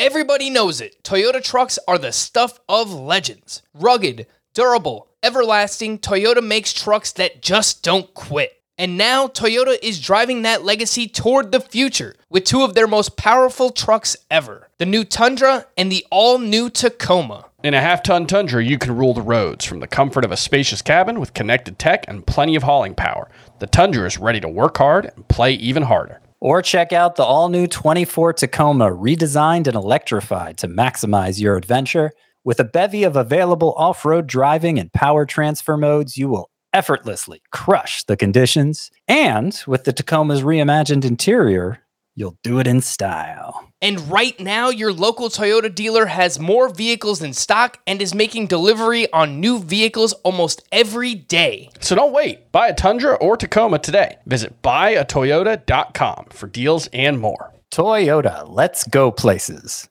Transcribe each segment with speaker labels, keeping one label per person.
Speaker 1: Everybody knows it. Toyota trucks are the stuff of legends. Rugged, durable, everlasting, Toyota makes trucks that just don't quit. And now Toyota is driving that legacy toward the future with two of their most powerful trucks ever, the new Tundra and the all-new Tacoma.
Speaker 2: In a half-ton Tundra, you can rule the roads from the comfort of a spacious cabin with connected tech and plenty of hauling power. The Tundra is ready to work hard and play even harder.
Speaker 3: Or check out the all-new 24 Tacoma, redesigned and electrified to maximize your adventure. With a bevy of available off-road driving and power transfer modes, you will effortlessly crush the conditions. And with the Tacoma's reimagined interior, you'll do it in style.
Speaker 1: And right now, your local Toyota dealer has more vehicles in stock and is making delivery on new vehicles almost every day.
Speaker 2: So don't wait. Buy a Tundra or Tacoma today. Visit buyatoyota.com for deals and more.
Speaker 3: Toyota, let's go places.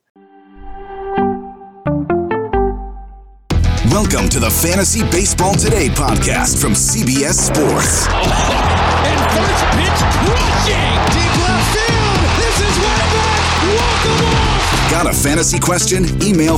Speaker 4: Welcome to the Fantasy Baseball Today podcast from CBS Sports.
Speaker 5: And first pitch crushing! Deep left field! This is way back! Walk the walk!
Speaker 4: Got a fantasy question? Email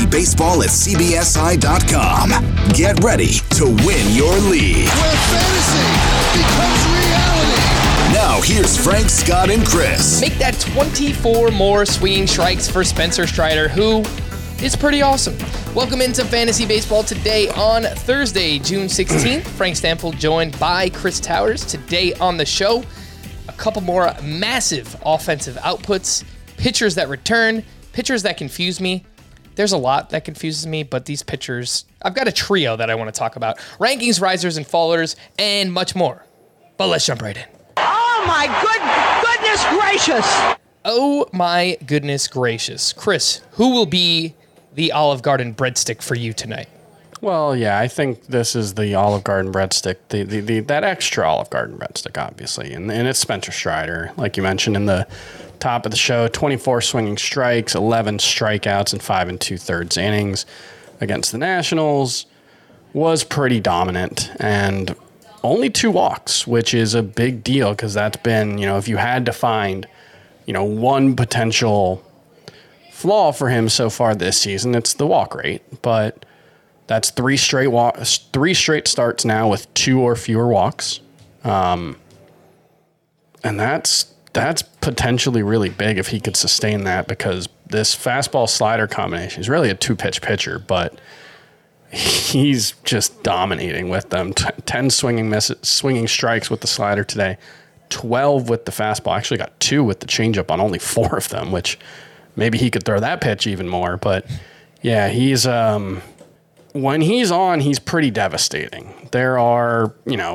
Speaker 4: fantasybaseball@cbsi.com. Get ready to win your league.
Speaker 5: Where fantasy becomes reality.
Speaker 4: Now here's Frank, Scott, and Chris.
Speaker 1: Make that 24 more swinging strikes for Spencer Strider, who is pretty awesome. Welcome into Fantasy Baseball Today on Thursday, June 16th. Frank Stampfl joined by Chris Towers. Today on the show, a couple more massive offensive outputs, pitchers that return, pitchers that confuse me. There's a lot that confuses me, but these pitchers, I've got a trio that I want to talk about. Rankings, risers, and fallers, and much more. But let's jump right in.
Speaker 6: Oh my goodness gracious!
Speaker 1: Oh my goodness gracious. Chris, who will be the Olive Garden breadstick for you tonight?
Speaker 2: Well, yeah, I think this is the Olive Garden breadstick, that extra Olive Garden breadstick, obviously. And it's Spencer Strider, like you mentioned in the top of the show, 24 swinging strikes, 11 strikeouts, and 5 2/3 innings against the Nationals. Was pretty dominant, and only 2 walks, which is a big deal because that's been, if you had to find, one potential flaw for him so far this season, it's the walk rate. But that's 3 straight starts now with 2 or fewer walks, and that's potentially really big if he could sustain that, because this fastball slider combination is really a 2-pitch pitcher, but he's just dominating with them. 10 swinging strikes with the slider today, 12 with the fastball. Actually got 2 with the changeup on only 4 of them, which maybe he could throw that pitch even more. But yeah, he's when he's on, he's pretty devastating. There are,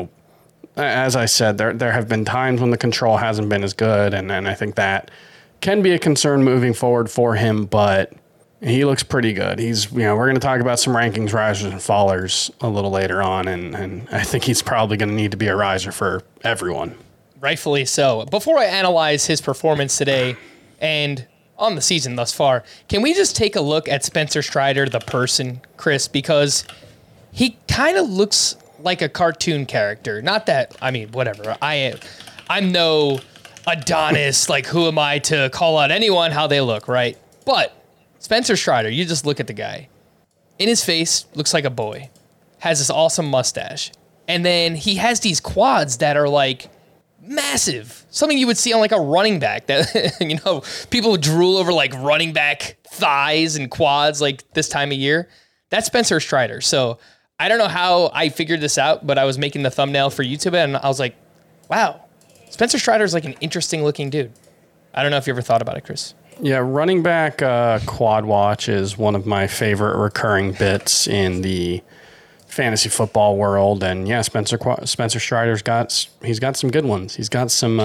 Speaker 2: as I said, there have been times when the control hasn't been as good, and I think that can be a concern moving forward for him, but he looks pretty good. He's, we're going to talk about some rankings, risers, and fallers a little later on, and I think he's probably going to need to be a riser for everyone.
Speaker 1: Rightfully so. Before I analyze his performance today and on the season thus far, can we just take a look at Spencer Strider, the person, Chris? Because he kind of looks like a cartoon character. Not that, whatever. I'm no Adonis. Like, who am I to call out anyone how they look, right? But Spencer Strider, you just look at the guy. In his face, looks like a boy. Has this awesome mustache. And then he has these quads that are like massive. Something you would see on like a running back that, people would drool over like running back thighs and quads like this time of year. That's Spencer Strider. So I don't know how I figured this out, but I was making the thumbnail for YouTube and I was like, wow, Spencer Strider is like an interesting looking dude. I don't know if you ever thought about it, Chris.
Speaker 2: Yeah, running back quad watch is one of my favorite recurring bits in the fantasy football world, and yeah, Spencer Strider's got some good ones. He's got some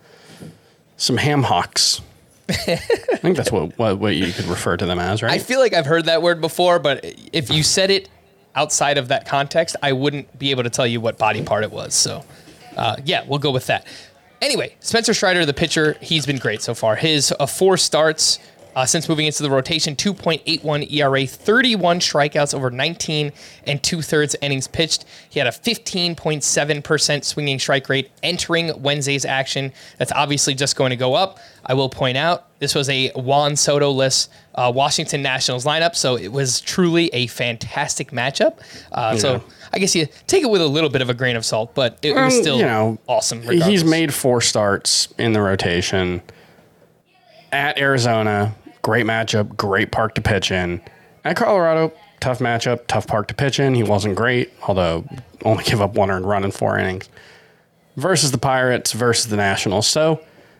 Speaker 2: ham hocks. I think that's what you could refer to them as, right?
Speaker 1: I feel like I've heard that word before, but if you said it outside of that context, I wouldn't be able to tell you what body part it was. So, yeah, we'll go with that. Anyway, Spencer Strider, the pitcher, he's been great so far. His 4 starts, Since moving into the rotation, 2.81 ERA, 31 strikeouts over 19 and 2/3 innings pitched. He had a 15.7% swinging strike rate entering Wednesday's action. That's obviously just going to go up. I will point out this was a Juan Soto-less Washington Nationals lineup, so it was truly a fantastic matchup. So I guess you take it with a little bit of a grain of salt, but it was still awesome. Regardless.
Speaker 2: He's made 4 starts in the rotation at Arizona. Great matchup, great park to pitch in. At Colorado, tough matchup, tough park to pitch in. He wasn't great, although only give up 1 earned run in 4 innings. Versus the Pirates, versus the Nationals. So,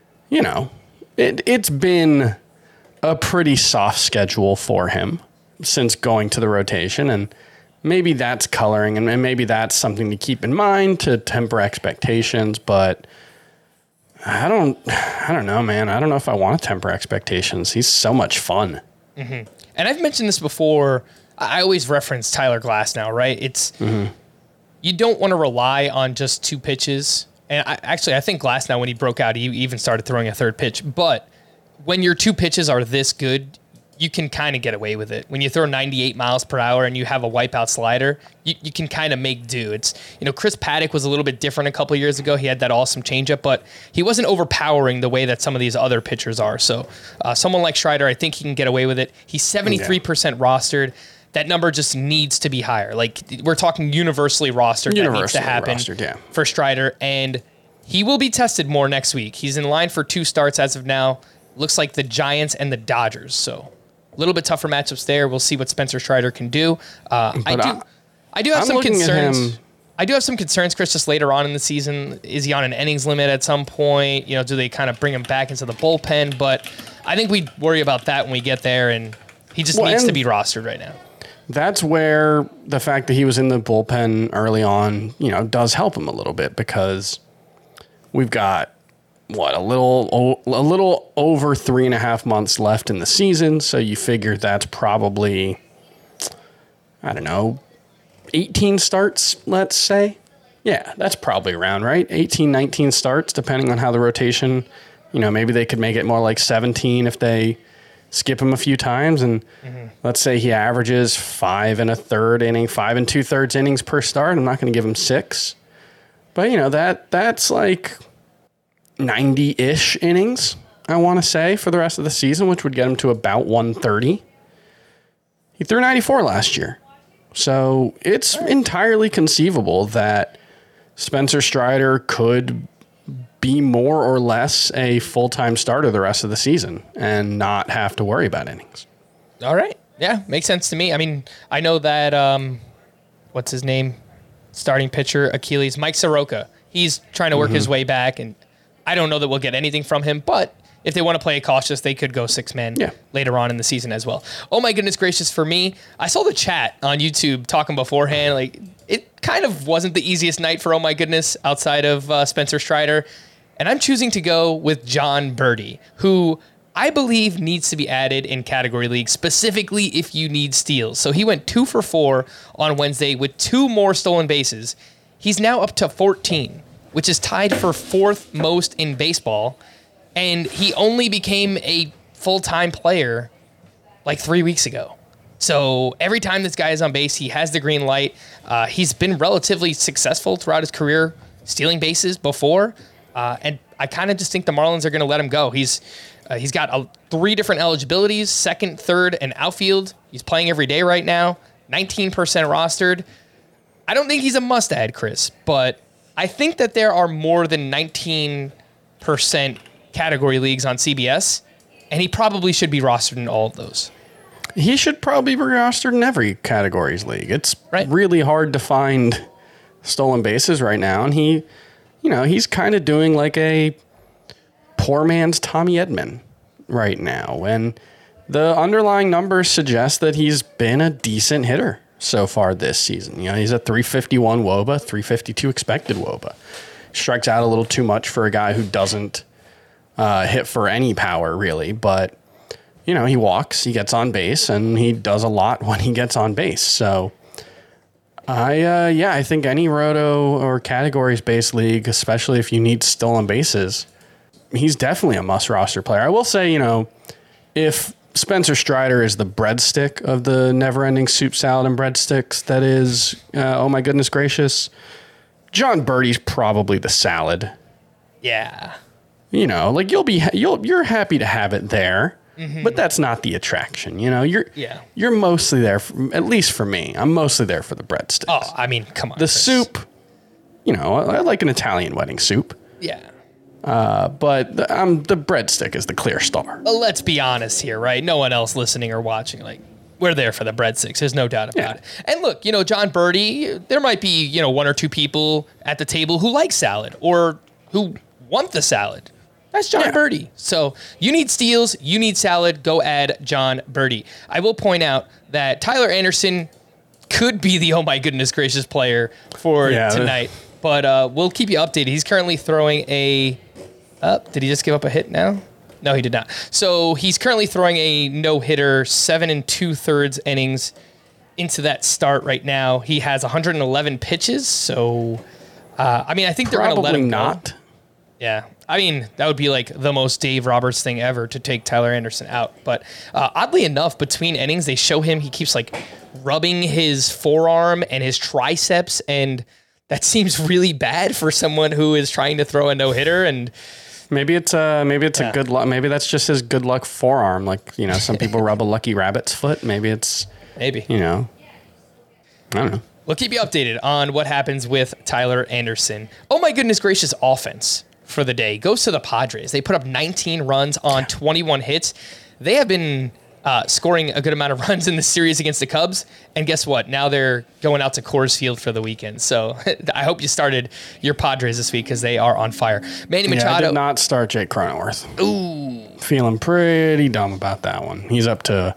Speaker 2: it's been a pretty soft schedule for him since going to the rotation, and maybe that's coloring, and maybe that's something to keep in mind to temper expectations, but I don't know, man. I don't know if I want to temper expectations. He's so much fun.
Speaker 1: Mm-hmm. And I've mentioned this before. I always reference Tyler Glasnow, right? It's you don't want to rely on just 2 pitches. And I think Glasnow, when he broke out, he even started throwing a 3rd pitch. But when your 2 pitches are this good, you can kind of get away with it. When you throw 98 miles per hour and you have a wipeout slider, you can kind of make do. It's, Chris Paddock was a little bit different a couple of years ago. He had that awesome changeup, but he wasn't overpowering the way that some of these other pitchers are. So someone like Strider, I think he can get away with it. He's 73% rostered. That number just needs to be higher. Like, we're talking universally rostered. That needs to happen for Strider. And he will be tested more next week. He's in line for 2 starts as of now. Looks like the Giants and the Dodgers. So a little bit tougher matchups there. We'll see what Spencer Strider can do. I do have some concerns. I do have some concerns, Chris, just later on in the season. Is he on an innings limit at some point? Do they kind of bring him back into the bullpen? But I think we worry about that when we get there, and he just needs to be rostered right now.
Speaker 2: That's where the fact that he was in the bullpen early on, does help him a little bit, because we've got a little over 3.5 months left in the season. So you figure that's probably, 18 starts, let's say. Yeah, that's probably around, right? 18, 19 starts, depending on how the rotation, maybe they could make it more like 17 if they skip him a few times. And let's say he averages 5 2/3 innings per start. I'm not going to give him 6. But, that's like 90-ish innings, I want to say, for the rest of the season, which would get him to about 130. He threw 94 last year. So it's entirely conceivable that Spencer Strider could be more or less a full-time starter the rest of the season and not have to worry about innings.
Speaker 1: All right. Yeah, makes sense to me. I mean, I know that, what's his name? Starting pitcher, Achilles, Mike Soroka. He's trying to work his way back, and I don't know that we'll get anything from him, but if they want to play it cautious, they could go 6-man later on in the season as well. Oh my goodness gracious, for me, I saw the chat on YouTube talking beforehand. Like, it kind of wasn't the easiest night for oh my goodness outside of Spencer Strider. And I'm choosing to go with John Birdie, who I believe needs to be added in category leagues, specifically if you need steals. So he went 2 for 4 on Wednesday with 2 more stolen bases. He's now up to 14, which is tied for 4th most in baseball. And he only became a full-time player like 3 weeks ago. So every time this guy is on base, he has the green light. He's been relatively successful throughout his career, stealing bases before. And I kind of just think the Marlins are going to let him go. He's got 3 different eligibilities, 2nd, 3rd, and outfield. He's playing every day right now, 19% rostered. I don't think he's a must-add, Chris, but I think that there are more than 19% category leagues on CBS, and he probably should be rostered in all of those.
Speaker 2: He should probably be rostered in every categories league. It's really hard to find stolen bases right now, and he's kind of doing like a poor man's Tommy Edman right now, and the underlying numbers suggest that he's been a decent hitter so far this season. He's a 351 WOBA, 352 expected WOBA. Strikes out a little too much for a guy who doesn't hit for any power, really. But, he walks, he gets on base, and he does a lot when he gets on base. So, I think any roto or categories-based league, especially if you need stolen bases, he's definitely a must-roster player. I will say, if Spencer Strider is the breadstick of the never-ending soup, salad, and breadsticks. That is, oh my goodness gracious. John Birdie's probably the salad.
Speaker 1: Yeah.
Speaker 2: You know, like you're happy to have it there, but that's not the attraction. You know, you're mostly there, at least for me. I'm mostly there for the breadsticks.
Speaker 1: Oh, I mean, come on.
Speaker 2: The soup, you know, I like an Italian wedding soup.
Speaker 1: Yeah.
Speaker 2: But the breadstick is the clear star.
Speaker 1: Well, let's be honest here, right? No one else listening or watching, like, we're there for the breadsticks. There's no doubt about it. And look, you know, John Birdie, there might be, you know, one or two people at the table who like salad or who want the salad. That's John Birdie. So you need steals, you need salad, go add John Birdie. I will point out that Tyler Anderson could be the oh my goodness gracious player for tonight. But we'll keep you updated. He's currently throwing a... did he just give up a hit now? No, he did not. So he's currently throwing a no-hitter, 7 2/3 innings into that start right now. He has 111 pitches. So, I mean, I think they're going to let him
Speaker 2: not.
Speaker 1: go. Yeah. I mean, that would be like the most Dave Roberts thing ever to take Tyler Anderson out. But oddly enough, between innings, they show him, he keeps like rubbing his forearm and his triceps, and that seems really bad for someone who is trying to throw a no-hitter. And
Speaker 2: maybe it's a good luck. Maybe that's just his good luck forearm. Like, you know, some people rub a lucky rabbit's foot. Maybe, you know, I don't know.
Speaker 1: We'll keep you updated on what happens with Tyler Anderson. Oh my goodness gracious, offense for the day goes to the Padres. They put up 19 runs on 21 hits. They have been scoring a good amount of runs in the series against the Cubs. And guess what? Now they're going out to Coors Field for the weekend. So I hope you started your Padres this week because they are on fire. Manny Machado.
Speaker 2: I did not start Jake Cronenworth.
Speaker 1: Ooh.
Speaker 2: Feeling pretty dumb about that one. He's up to,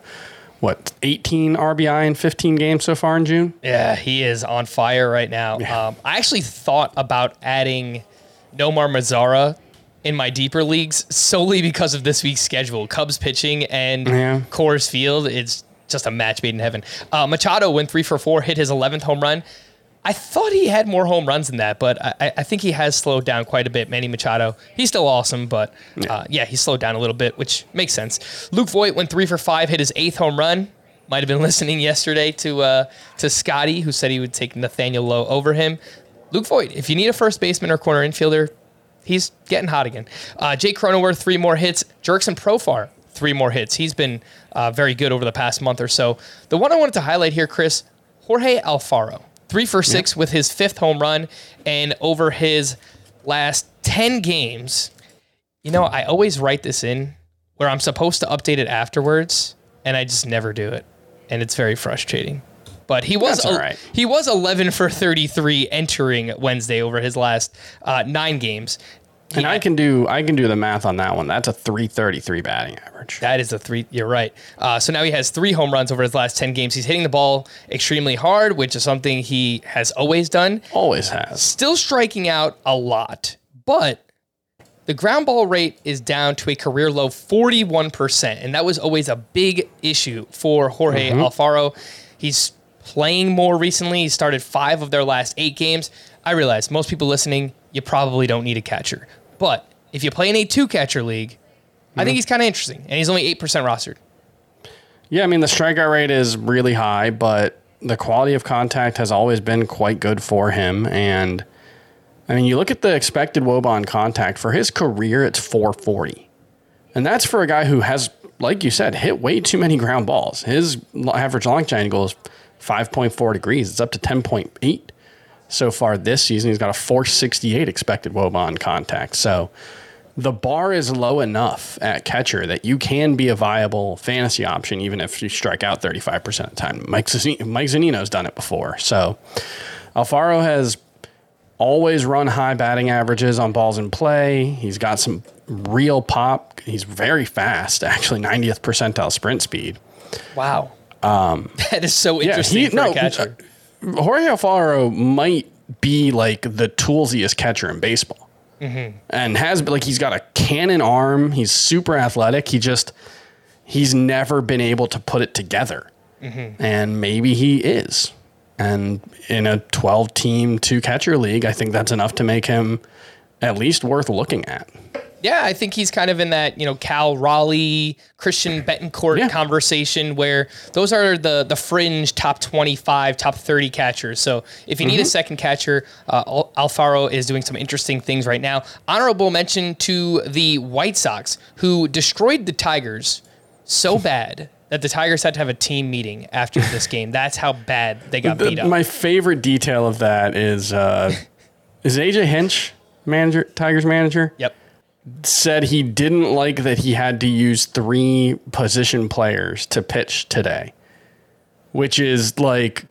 Speaker 2: 18 RBI in 15 games so far in June?
Speaker 1: Yeah, he is on fire right now.
Speaker 2: Yeah.
Speaker 1: I actually thought about adding Nomar Mazara in my deeper leagues solely because of this week's schedule. Cubs pitching and Coors Field, it's just a match made in heaven. Machado went 3 for 4, hit his 11th home run. I thought he had more home runs than that, but I think he has slowed down quite a bit. Manny Machado, he's still awesome, but he slowed down a little bit, which makes sense. Luke Voit went 3 for 5, hit his 8th home run. Might have been listening yesterday to Scotty, who said he would take Nathaniel Lowe over him. Luke Voit, if you need a first baseman or corner infielder, he's getting hot again. Jake Cronenworth, 3 more hits. Jurickson Profar, 3 more hits. He's been very good over the past month or so. The one I wanted to highlight here, Chris, Jorge Alfaro, 3 for 6 with his 5th home run. And over his last 10 games, you know, I always write this in where I'm supposed to update it afterwards, and I just never do it. And it's very frustrating. But he was he was 11 for 33 entering Wednesday over his last 9 games.
Speaker 2: And I can do the math on that one. That's a 333 batting average.
Speaker 1: That is a 3. You're right. So now he has 3 home runs over his last 10 games. He's hitting the ball extremely hard, which is something he has always done.
Speaker 2: Always has.
Speaker 1: Still striking out a lot, but the ground ball rate is down to a career low 41%, and that was always a big issue for Jorge Alfaro. He's playing more recently. He started 5 of their last 8 games. I realize most people listening, you probably don't need a catcher. But if you play in a 2-catcher league, I think he's kind of interesting. And he's only 8% rostered.
Speaker 2: Yeah, I mean, the strikeout rate is really high, but the quality of contact has always been quite good for him. And, I mean, you look at the expected WOBA on contact. For his career, it's 440. And that's for a guy who has, like you said, hit way too many ground balls. His average launch angle is 5.4 degrees. It's up to 10.8 so far this season. He's got a 468 expected WOBA on contact. So the bar is low enough at catcher that you can be a viable fantasy option, even if you strike out 35% of the time. Mike Zunino's done it before. So Alfaro has always run high batting averages on balls in play. He's got some real pop. He's very fast, actually 90th percentile sprint speed.
Speaker 1: Wow. That is so interesting for a catcher.
Speaker 2: Jorge Alfaro might be like the toolsiest catcher in baseball. And he's got a cannon arm. He's super athletic. He's never been able to put it together. And maybe he is. And in a 12-team 2-catcher league, I think that's enough to make him at least worth looking at.
Speaker 1: Yeah, I think he's kind of in that, Cal Raleigh, Christian Betancourt conversation where those are the fringe top 25, top 30 catchers. So if you need a second catcher, Alfaro is doing some interesting things right now. Honorable mention to the White Sox, who destroyed the Tigers so bad that the Tigers had to have a team meeting after this game. That's how bad they got beat up.
Speaker 2: My favorite detail of that is AJ Hinch, Tigers manager?
Speaker 1: Yep.
Speaker 2: Said he didn't like that he had to use 3 position players to pitch today, which is like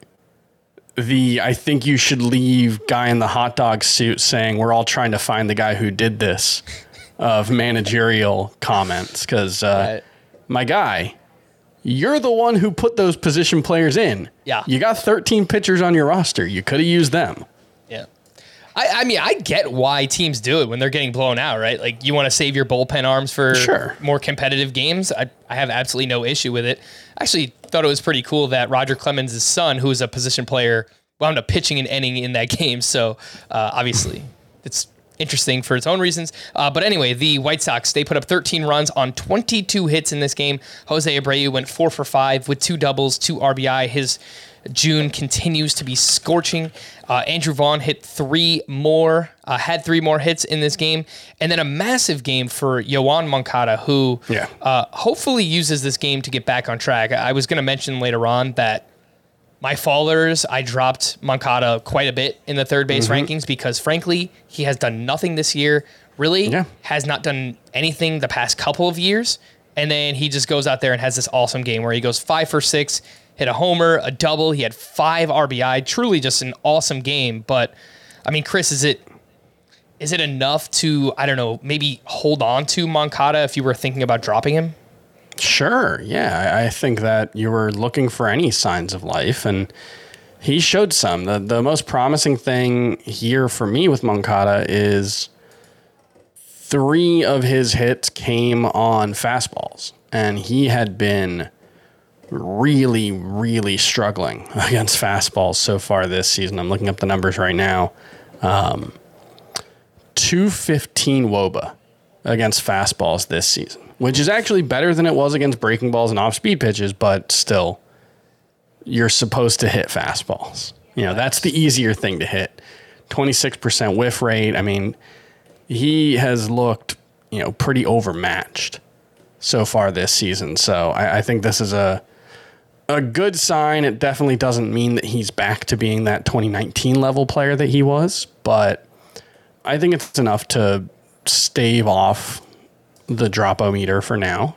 Speaker 2: I think you should leave guy in the hot dog suit saying we're all trying to find the guy who did this of managerial comments. Because my guy, you're the one who put those position players in.
Speaker 1: Yeah.
Speaker 2: You got 13 pitchers on your roster. You could have used them.
Speaker 1: Yeah. I mean, I get why teams do it when they're getting blown out, right? Like, you want to save your bullpen arms for more competitive games. I have absolutely no issue with it. I actually thought it was pretty cool that Roger Clemens' son, who is a position player, wound up pitching an inning in that game. So, obviously, it's interesting for its own reasons. But anyway, the White Sox, they put up 13 runs on 22 hits in this game. Jose Abreu went 4 for 5 with 2 doubles, 2 RBI. His June continues to be scorching. Andrew Vaughn had 3 more hits in this game. And then a massive game for Yoan Moncada, who hopefully uses this game to get back on track. I was going to mention later on that my fallers, I dropped Moncada quite a bit in the third base rankings because, frankly, he has done nothing this year. Really has not done anything the past couple of years. And then he just goes out there and has this awesome game where he goes 5 for 6, hit a homer, a double. He had 5 RBI. Truly just an awesome game. But, I mean, Chris, is it enough to, I don't know, maybe hold on to Moncada if you were thinking about dropping him?
Speaker 2: Sure. Yeah. I think that you were looking for any signs of life, and he showed some. The most promising thing here for me with Moncada is 3 of his hits came on fastballs, and he had been really, really struggling against fastballs so far this season. I'm looking up the numbers right now. 215 WOBA against fastballs this season, which is actually better than it was against breaking balls and off-speed pitches, but still, you're supposed to hit fastballs. That's the easier thing to hit. 26% whiff rate. I mean, he has looked, pretty overmatched so far this season. So I think this is a good sign. It definitely doesn't mean that he's back to being that 2019 level player that he was, but I think it's enough to stave off the drop-o-meter for now.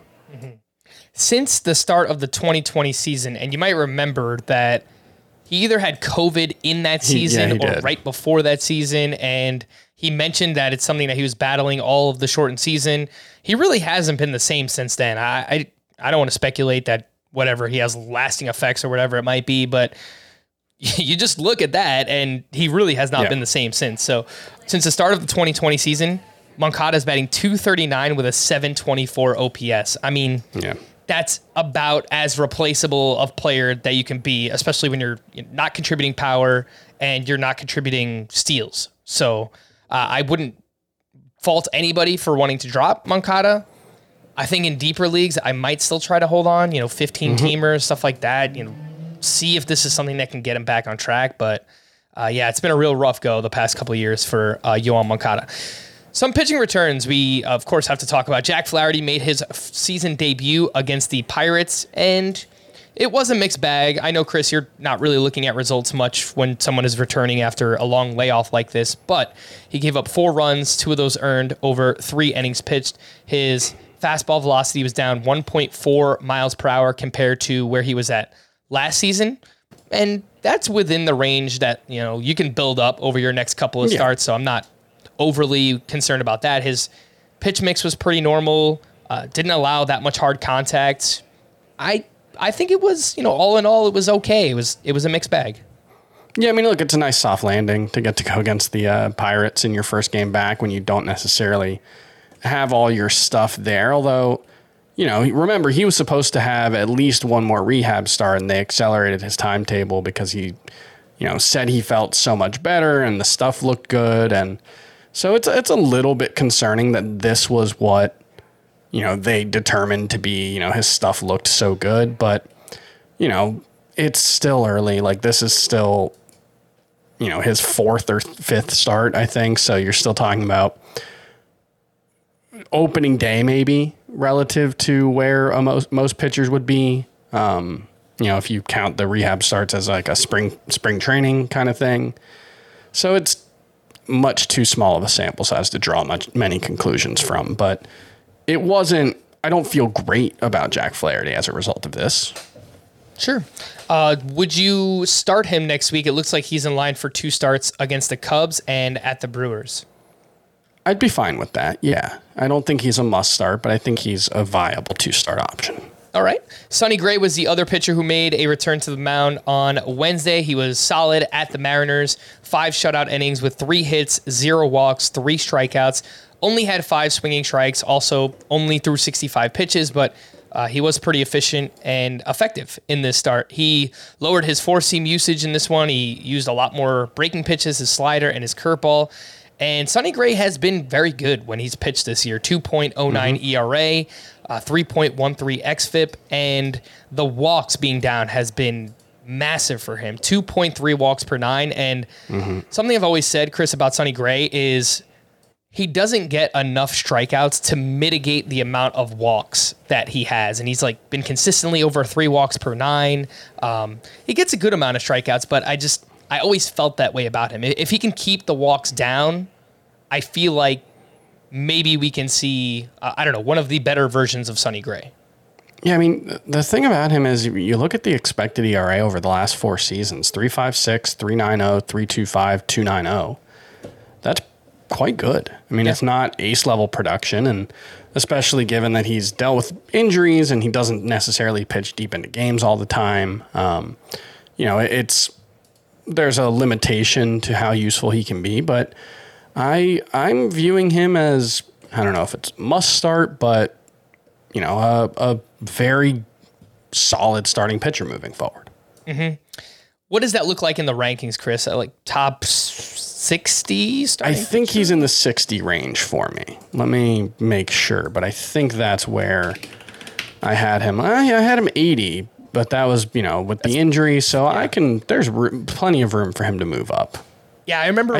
Speaker 1: Since the start of the 2020 season, and you might remember that he either had COVID in that season or right before that season, and he mentioned that it's something that he was battling all of the shortened season. He really hasn't been the same since then. I don't want to speculate that whatever he has lasting effects or whatever it might be, but you just look at that and he really has not been the same since. So since the start of the 2020 season, Moncada is batting .239 with a .724 OPS. I mean, that's about as replaceable of player that you can be, especially when you're not contributing power and you're not contributing steals. So I wouldn't fault anybody for wanting to drop Moncada. I think in deeper leagues, I might still try to hold on, 15 teamers, stuff like that, see if this is something that can get him back on track. But it's been a real rough go the past couple of years for Yoan Moncada. Some pitching returns we, of course, have to talk about. Jack Flaherty made his season debut against the Pirates, and it was a mixed bag. I know, Chris, you're not really looking at results much when someone is returning after a long layoff like this, but he gave up 4 runs, 2 of those earned over 3 innings pitched. His fastball velocity was down 1.4 miles per hour compared to where he was at last season, and that's within the range that you can build up over your next couple of starts, so I'm not overly concerned about that. His pitch mix was pretty normal, didn't allow that much hard contact. I think it was, all in all, it was okay. It was a mixed bag.
Speaker 2: Yeah, I mean, look, it's a nice soft landing to get to go against the Pirates in your first game back when you don't necessarily have all your stuff there. Although, remember, he was supposed to have at least one more rehab start, and they accelerated his timetable because he, said he felt so much better and the stuff looked good. And So it's a little bit concerning that this was what, they determined to be, his stuff looked so good, but, it's still early. Like, this is still, his 4th or 5th start, I think. So you're still talking about opening day, maybe, relative to where most pitchers would be. If you count the rehab starts as like a spring training kind of thing. So it's much too small of a sample size to draw many conclusions from. But it wasn't, I don't feel great about Jack Flaherty as a result of this.
Speaker 1: Sure. Would you start him next week? It looks like he's in line for 2 starts against the Cubs and at the Brewers.
Speaker 2: I'd be fine with that, yeah. I don't think he's a must start, but I think he's a viable 2-start option.
Speaker 1: All right. Sonny Gray was the other pitcher who made a return to the mound on Wednesday. He was solid at the Mariners, 5 shutout innings with 3 hits, 0 walks, 3 strikeouts. Only had 5 swinging strikes, also only threw 65 pitches, but he was pretty efficient and effective in this start. He lowered his 4-seam usage in this one. He used a lot more breaking pitches, his slider, and his curveball. And Sonny Gray has been very good when he's pitched this year. 2.09 ERA, 3.13 xFIP, and the walks being down has been massive for him. 2.3 walks per 9. And something I've always said, Chris, about Sonny Gray is he doesn't get enough strikeouts to mitigate the amount of walks that he has. And he's like been consistently over 3 walks per 9. He gets a good amount of strikeouts, but I always felt that way about him. If he can keep the walks down, I feel like maybe we can see, one of the better versions of Sonny Gray.
Speaker 2: Yeah, I mean, the thing about him is you look at the expected ERA over the last 4 seasons, 3.56, 3.90, 3.25, 2.90. That's quite good. I mean, It's not ace-level production, and especially given that he's dealt with injuries and he doesn't necessarily pitch deep into games all the time. There's a limitation to how useful he can be, but I'm viewing him as, I don't know if it's must start, but a very solid starting pitcher moving forward.
Speaker 1: Mm-hmm. What does that look like in the rankings, Chris? Like top 60?
Speaker 2: I think he's in the 60 range for me. Let me make sure, but I think that's where I had him. I had him 80. But that was, with the injury, so there's plenty of room for him to move up.
Speaker 1: Yeah, I remember
Speaker 2: I'll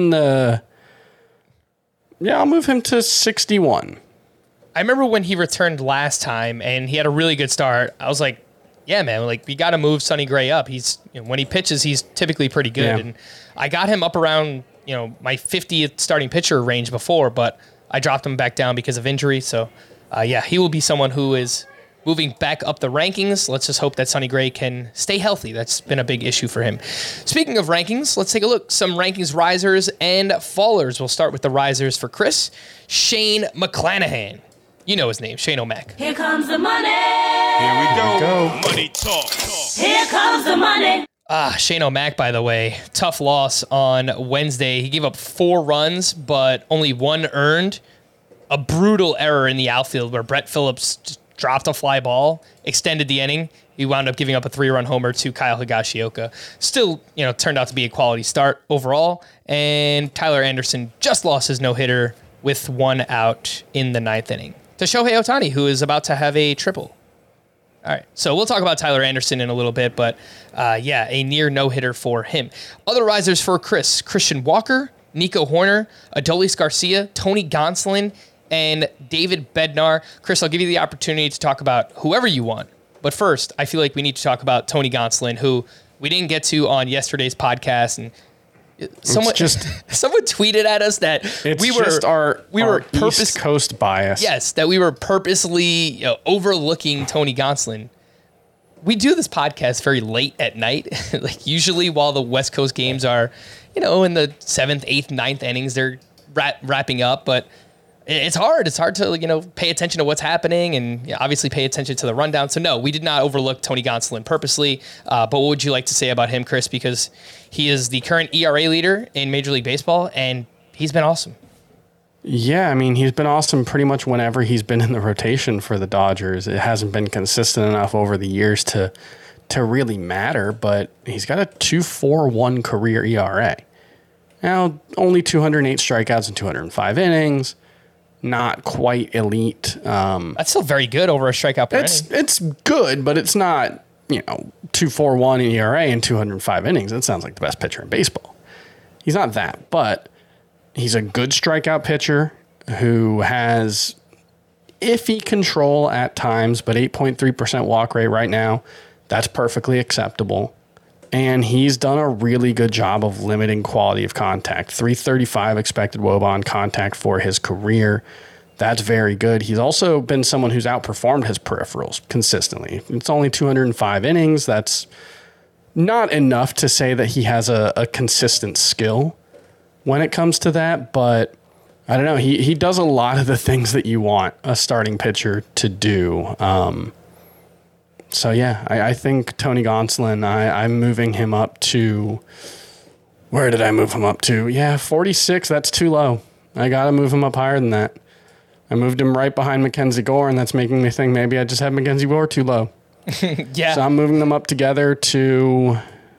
Speaker 2: move him to 61.
Speaker 1: I remember when he returned last time and he had a really good start. I was like, yeah, man, like we got to move Sonny Gray up. He's, when he pitches, he's typically pretty good. Yeah. And I got him up around, my 50th starting pitcher range before, but I dropped him back down because of injury. So, he will be someone who is moving back up the rankings. Let's just hope that Sonny Gray can stay healthy. That's been a big issue for him. Speaking of rankings, let's take a look. Some rankings risers and fallers. We'll start with the risers for Chris. Shane McClanahan. You know his name, Shane O'Mac.
Speaker 7: Here comes the money.
Speaker 5: Here we go. Money talk.
Speaker 7: Here comes the money.
Speaker 1: Shane O'Mac, by the way, tough loss on Wednesday. He gave up 4 runs, but only 1 earned. A brutal error in the outfield where Brett Phillips just dropped a fly ball, extended the inning. He wound up giving up a 3-run homer to Kyle Higashioka. Still, turned out to be a quality start overall. And Tyler Anderson just lost his no-hitter with 1 out in the 9th inning to Shohei Ohtani, who is about to have a triple. All right, so we'll talk about Tyler Anderson in a little bit, but a near no-hitter for him. Other risers for Chris: Christian Walker, Nico Horner, Adolis Garcia, Tony Gonsolin, and David Bednar. Chris, I'll give you the opportunity to talk about whoever you want. But first, I feel like we need to talk about Tony Gonsolin, who we didn't get to on yesterday's podcast. And someone tweeted at us that we were
Speaker 2: East Coast bias.
Speaker 1: Yes, that we were purposely overlooking Tony Gonsolin. We do this podcast very late at night, like usually while the West Coast games are, in the 7th, 8th, 9th innings, they're wrapping up, but it's hard. It's hard to, pay attention to what's happening and obviously pay attention to the rundown. So no, we did not overlook Tony Gonsolin purposely. But what would you like to say about him, Chris? Because he is the current ERA leader in Major League Baseball, and he's been awesome.
Speaker 2: Yeah, I mean, he's been awesome pretty much whenever he's been in the rotation for the Dodgers. It hasn't been consistent enough over the years to really matter, but he's got a 2.41 career ERA. Now, only 208 strikeouts in 205 innings. Not quite elite.
Speaker 1: That's still very good over a strikeout per inning.
Speaker 2: It's good, but it's not, 2.41 ERA in 205 innings. That sounds like the best pitcher in baseball. He's not that, but he's a good strikeout pitcher who has iffy control at times, but 8.3% walk rate right now. That's perfectly acceptable. And he's done a really good job of limiting quality of contact. 335 expected WOBA on contact for his career. That's very good. He's also been someone who's outperformed his peripherals consistently. It's only 205 innings. That's not enough to say that he has a consistent skill when it comes to that, but I don't know. He does a lot of the things that you want a starting pitcher to do. So, yeah, I think Tony Gonsolin, I'm moving him up to, where did I move him up to? Yeah, 46, that's too low. I got to move him up higher than that. I moved him right behind Mackenzie Gore, and that's making me think maybe I just have Mackenzie Gore too low.
Speaker 1: Yeah.
Speaker 2: So I'm moving them up together to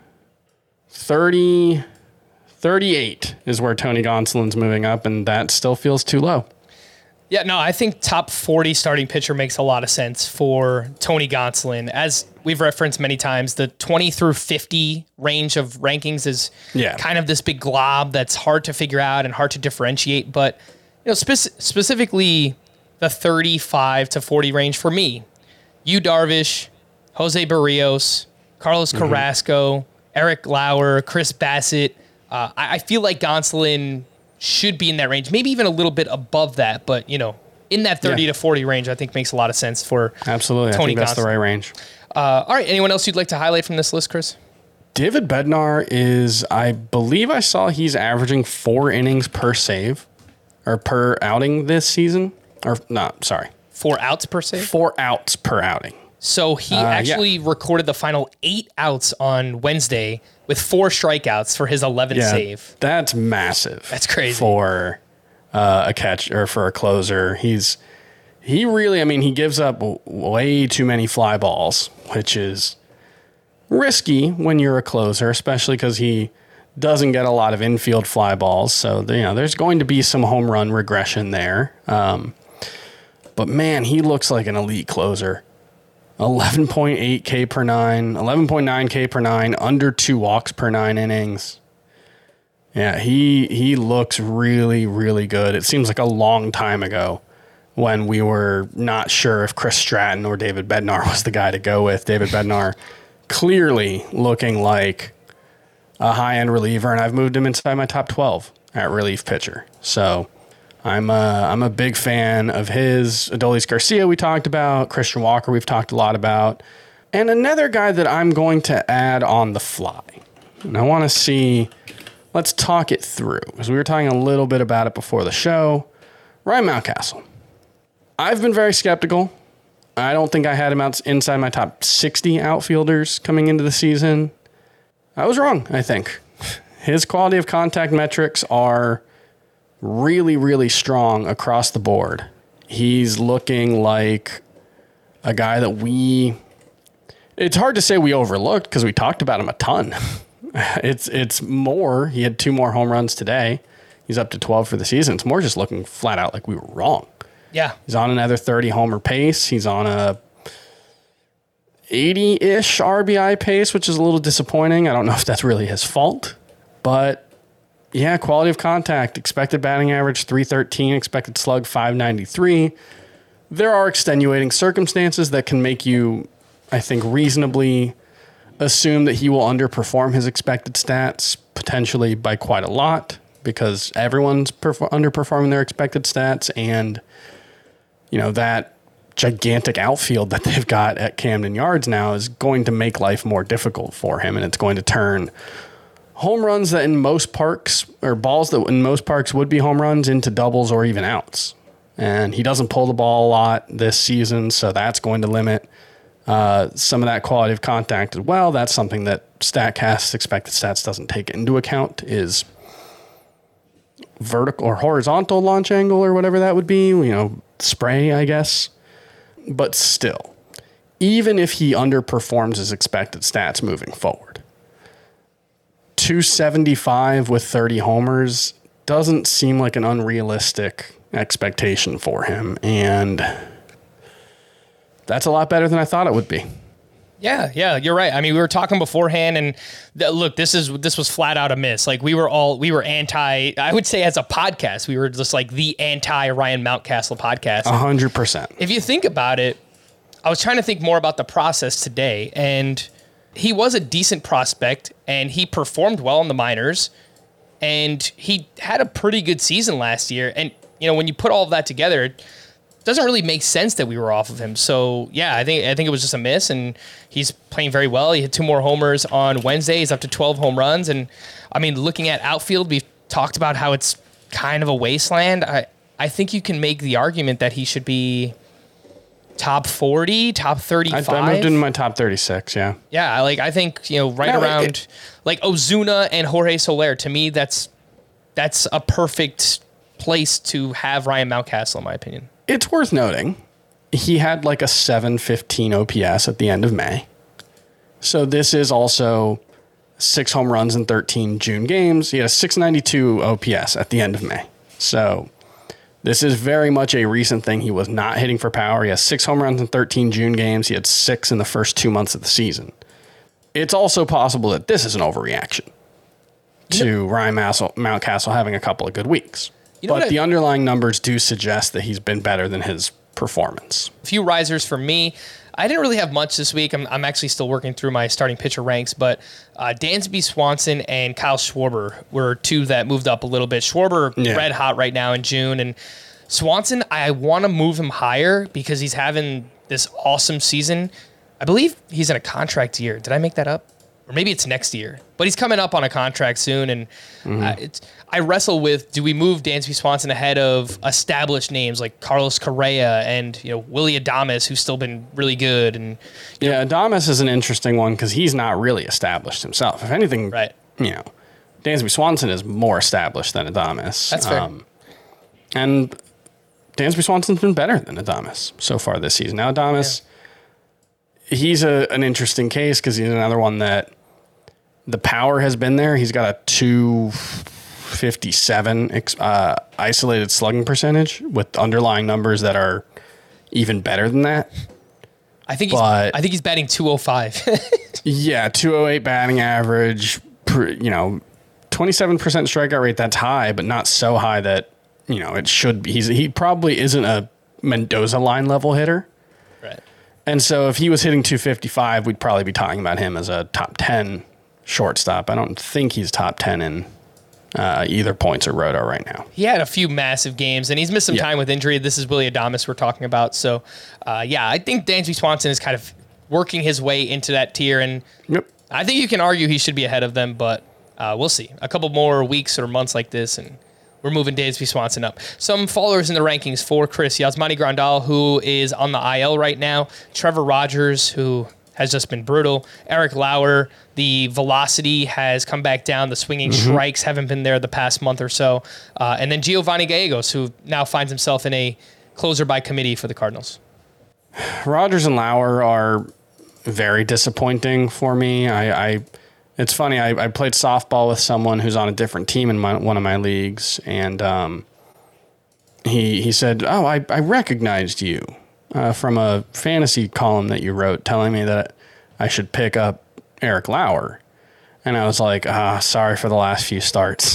Speaker 2: 38 is where Tony Gonsolin's moving up, and that still feels too low.
Speaker 1: Yeah, no, I think top 40 starting pitcher makes a lot of sense for Tony Gonsolin. As we've referenced many times, the 20 through 50 range of rankings is kind of this big glob that's hard to figure out and hard to differentiate. But specifically the 35 to 40 range for me, Yu Darvish, Jose Barrios, Carlos Carrasco, Eric Lauer, Chris Bassett. I feel like Gonsolin should be in that range, maybe even a little bit above that, but in that 30 to 40 range, I think makes a lot of sense for
Speaker 2: absolutely.
Speaker 1: Tony
Speaker 2: I think that's
Speaker 1: Gonsolin.
Speaker 2: the right range.
Speaker 1: All right, anyone else you'd like to highlight from this list, Chris?
Speaker 2: David Bednar is, I believe I saw he's averaging 4 innings per save or per outing this season. Or not, sorry.
Speaker 1: 4 outs per save?
Speaker 2: 4 outs per outing.
Speaker 1: So he actually recorded the final 8 outs on Wednesday with 4 strikeouts for his 11th save.
Speaker 2: That's massive.
Speaker 1: That's crazy.
Speaker 2: For a catch or for a closer. He gives up way too many fly balls, which is risky when you're a closer, especially because he doesn't get a lot of infield fly balls. So, there's going to be some home run regression there. But man, he looks like an elite closer. 11.8 K per 9, 11.9 K per 9, under 2 walks per 9 innings. Yeah, he looks really, really good. It seems like a long time ago when we were not sure if Chris Stratton or David Bednar was the guy to go with. David Bednar clearly looking like a high-end reliever, and I've moved him inside my top 12 at relief pitcher. So I'm a big fan of his. Adolis Garcia we talked about. Christian Walker we've talked a lot about. And another guy that I'm going to add on the fly. And I want to see, let's talk it through, because we were talking a little bit about it before the show. Ryan Mountcastle. I've been very skeptical. I don't think I had him inside my top 60 outfielders coming into the season. I was wrong, I think. His quality of contact metrics are really, really strong across the board. He's looking like a guy that it's hard to say we overlooked because we talked about him a ton. It's more. He had 2 more home runs today. He's up to 12 for the season. It's more just looking flat out like we were wrong.
Speaker 1: Yeah.
Speaker 2: He's on another 30 homer pace. He's on a 80-ish RBI pace, which is a little disappointing. I don't know if that's really his fault, but yeah, quality of contact, expected batting average 313, expected slug 593. There are extenuating circumstances that can make you, I think, reasonably assume that he will underperform his expected stats, potentially by quite a lot, because everyone's underperforming their expected stats, and that gigantic outfield that they've got at Camden Yards now is going to make life more difficult for him, and it's going to turn home runs that in most parks, or balls that in most parks would be home runs, into doubles or even outs. And he doesn't pull the ball a lot this season, so that's going to limit some of that quality of contact as well. That's something that StatCast's expected stats doesn't take into account, is vertical or horizontal launch angle or whatever that would be, spray, I guess. But still, even if he underperforms his expected stats moving forward, 275 with 30 homers doesn't seem like an unrealistic expectation for him. And that's a lot better than I thought it would be.
Speaker 1: Yeah, you're right. I mean, we were talking beforehand, and look, this was flat out a miss. Like we were anti. I would say as a podcast, we were just like the anti Ryan Mountcastle podcast.
Speaker 2: 100%.
Speaker 1: If you think about it, I was trying to think more about the process today, and he was a decent prospect, and he performed well in the minors, and he had a pretty good season last year. And when you put all of that together, it doesn't really make sense that we were off of him. So yeah, I think it was just a miss, and he's playing very well. He hit 2 more homers on Wednesday. He's up to 12 home runs, and I mean, looking at outfield, we've talked about how it's kind of a wasteland. I think you can make the argument that he should be top 40, top 35.
Speaker 2: I moved into my top 36. Yeah.
Speaker 1: Yeah, I think around like Ozuna and Jorge Soler. To me, that's a perfect place to have Ryan Mountcastle, in my opinion.
Speaker 2: It's worth noting he had like a 715 OPS at the end of May. So this is also 6 home runs in 13 June games. He had a 692 OPS at the end of May. So this is very much a recent thing. He was not hitting for power. He has 6 home runs in 13 June games. He had 6 in the first 2 months of the season. It's also possible that this is an overreaction to Ryan Mountcastle having a couple of good weeks. But the underlying numbers do suggest that he's been better than his performance.
Speaker 1: A few risers for me. I didn't really have much this week. I'm actually still working through my starting pitcher ranks, but Dansby Swanson and Kyle Schwarber were 2 that moved up a little bit. Schwarber red hot right now in June, and Swanson, I want to move him higher because he's having this awesome season. I believe he's in a contract year. Did I make that up? Or maybe it's next year, but he's coming up on a contract soon, and I wrestle with, do we move Dansby Swanson ahead of established names like Carlos Correa and Willy Adames, who's still been really good? And
Speaker 2: Adames is an interesting one because he's not really established himself. If anything,
Speaker 1: right.
Speaker 2: Dansby Swanson is more established than Adames.
Speaker 1: That's fair.
Speaker 2: And Dansby Swanson's been better than Adames so far this season. Now Adames, he's an interesting case because he's another one that the power has been there. He's got a 257 isolated slugging percentage with underlying numbers that are even better than that.
Speaker 1: I think he's batting 205.
Speaker 2: Yeah, 208 batting average. 27% strikeout rate. That's high, but not so high that it should be. He probably isn't a Mendoza line level hitter.
Speaker 1: Right.
Speaker 2: And so if he was hitting 255, we'd probably be talking about him as a top 10 shortstop. I don't think he's top 10 in either points or roto right now.
Speaker 1: He had a few massive games, and he's missed some time with injury. This is Willy Adames we're talking about. So, I think Dansby Swanson is kind of working his way into that tier, and I think you can argue he should be ahead of them, but we'll see. A couple more weeks or months like this, and we're moving Dansby Swanson up. Some followers in the rankings for Chris: Yasmani Grandal, who is on the IL right now. Trevor Rogers, who has just been brutal. Eric Lauer, the velocity has come back down. The swinging strikes haven't been there the past month or so. And then Giovanni Gallegos, who now finds himself in a closer by committee for the Cardinals.
Speaker 2: Rogers and Lauer are very disappointing for me. It's funny. I played softball with someone who's on a different team in one of my leagues, and he said, "Oh, I recognized you from a fantasy column that you wrote, telling me that I should pick up Eric Lauer." And I was like, sorry for the last few starts.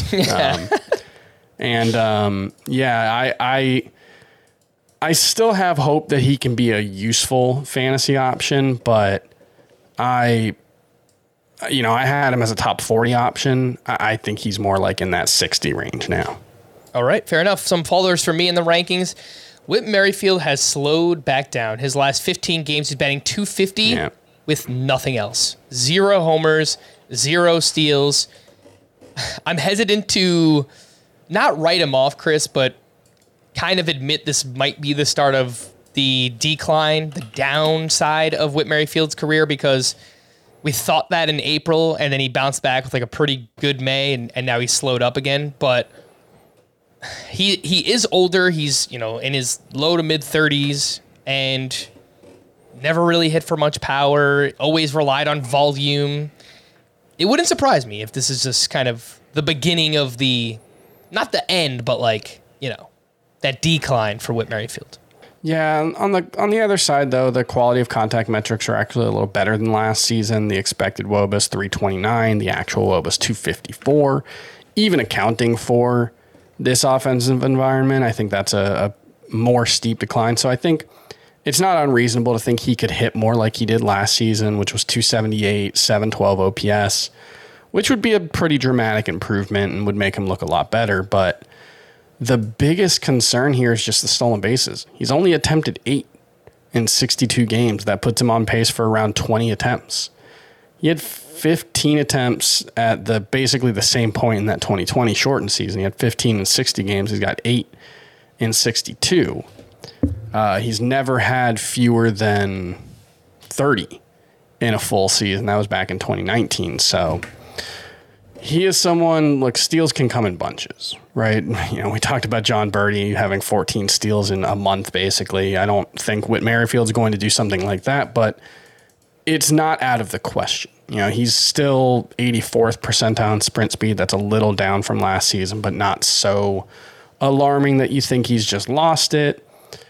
Speaker 2: I still have hope that he can be a useful fantasy option, but I had him as a top 40 option. I think he's more like in that 60 range now.
Speaker 1: All right, fair enough. Some followers for me in the rankings. Whit Merrifield has slowed back down. His last 15 games, he's batting 250 with nothing else. 0 homers, 0 steals. I'm hesitant to not write him off, Chris, but kind of admit this might be the start of the decline, the downside of Whit Merrifield's career, because we thought that in April, and then he bounced back with like a pretty good May, and now he's slowed up again. But he is older. He's in his low to mid 30s and never really hit for much power. Always relied on volume. it wouldn't surprise me if this is just kind of the beginning of the, not the end, but like, that decline for Whit Merrifield.
Speaker 2: Yeah, on the other side, though, the quality of contact metrics are actually a little better than last season. The expected WOBA 329, the actual WOBA 254. Even accounting for this offensive environment, I think that's a more steep decline. So I think it's not unreasonable to think he could hit more like he did last season, which was 278, 712 OPS, which would be a pretty dramatic improvement and would make him look a lot better. But the biggest concern here is just the stolen bases. He's only attempted 8 in 62 games. That puts him on pace for around 20 attempts. He had 15 attempts at basically the same point in that 2020 shortened season. He had 15 in 60 games. He's got 8 in 62. He's never had fewer than 30 in a full season. That was back in 2019. So he is someone, look, steals can come in bunches, right? We talked about John Birdie having 14 steals in a month, basically. I don't think Whit Merrifield's going to do something like that, but it's not out of the question. He's still 84th percentile in sprint speed. That's a little down from last season, but not so alarming that you think he's just lost it.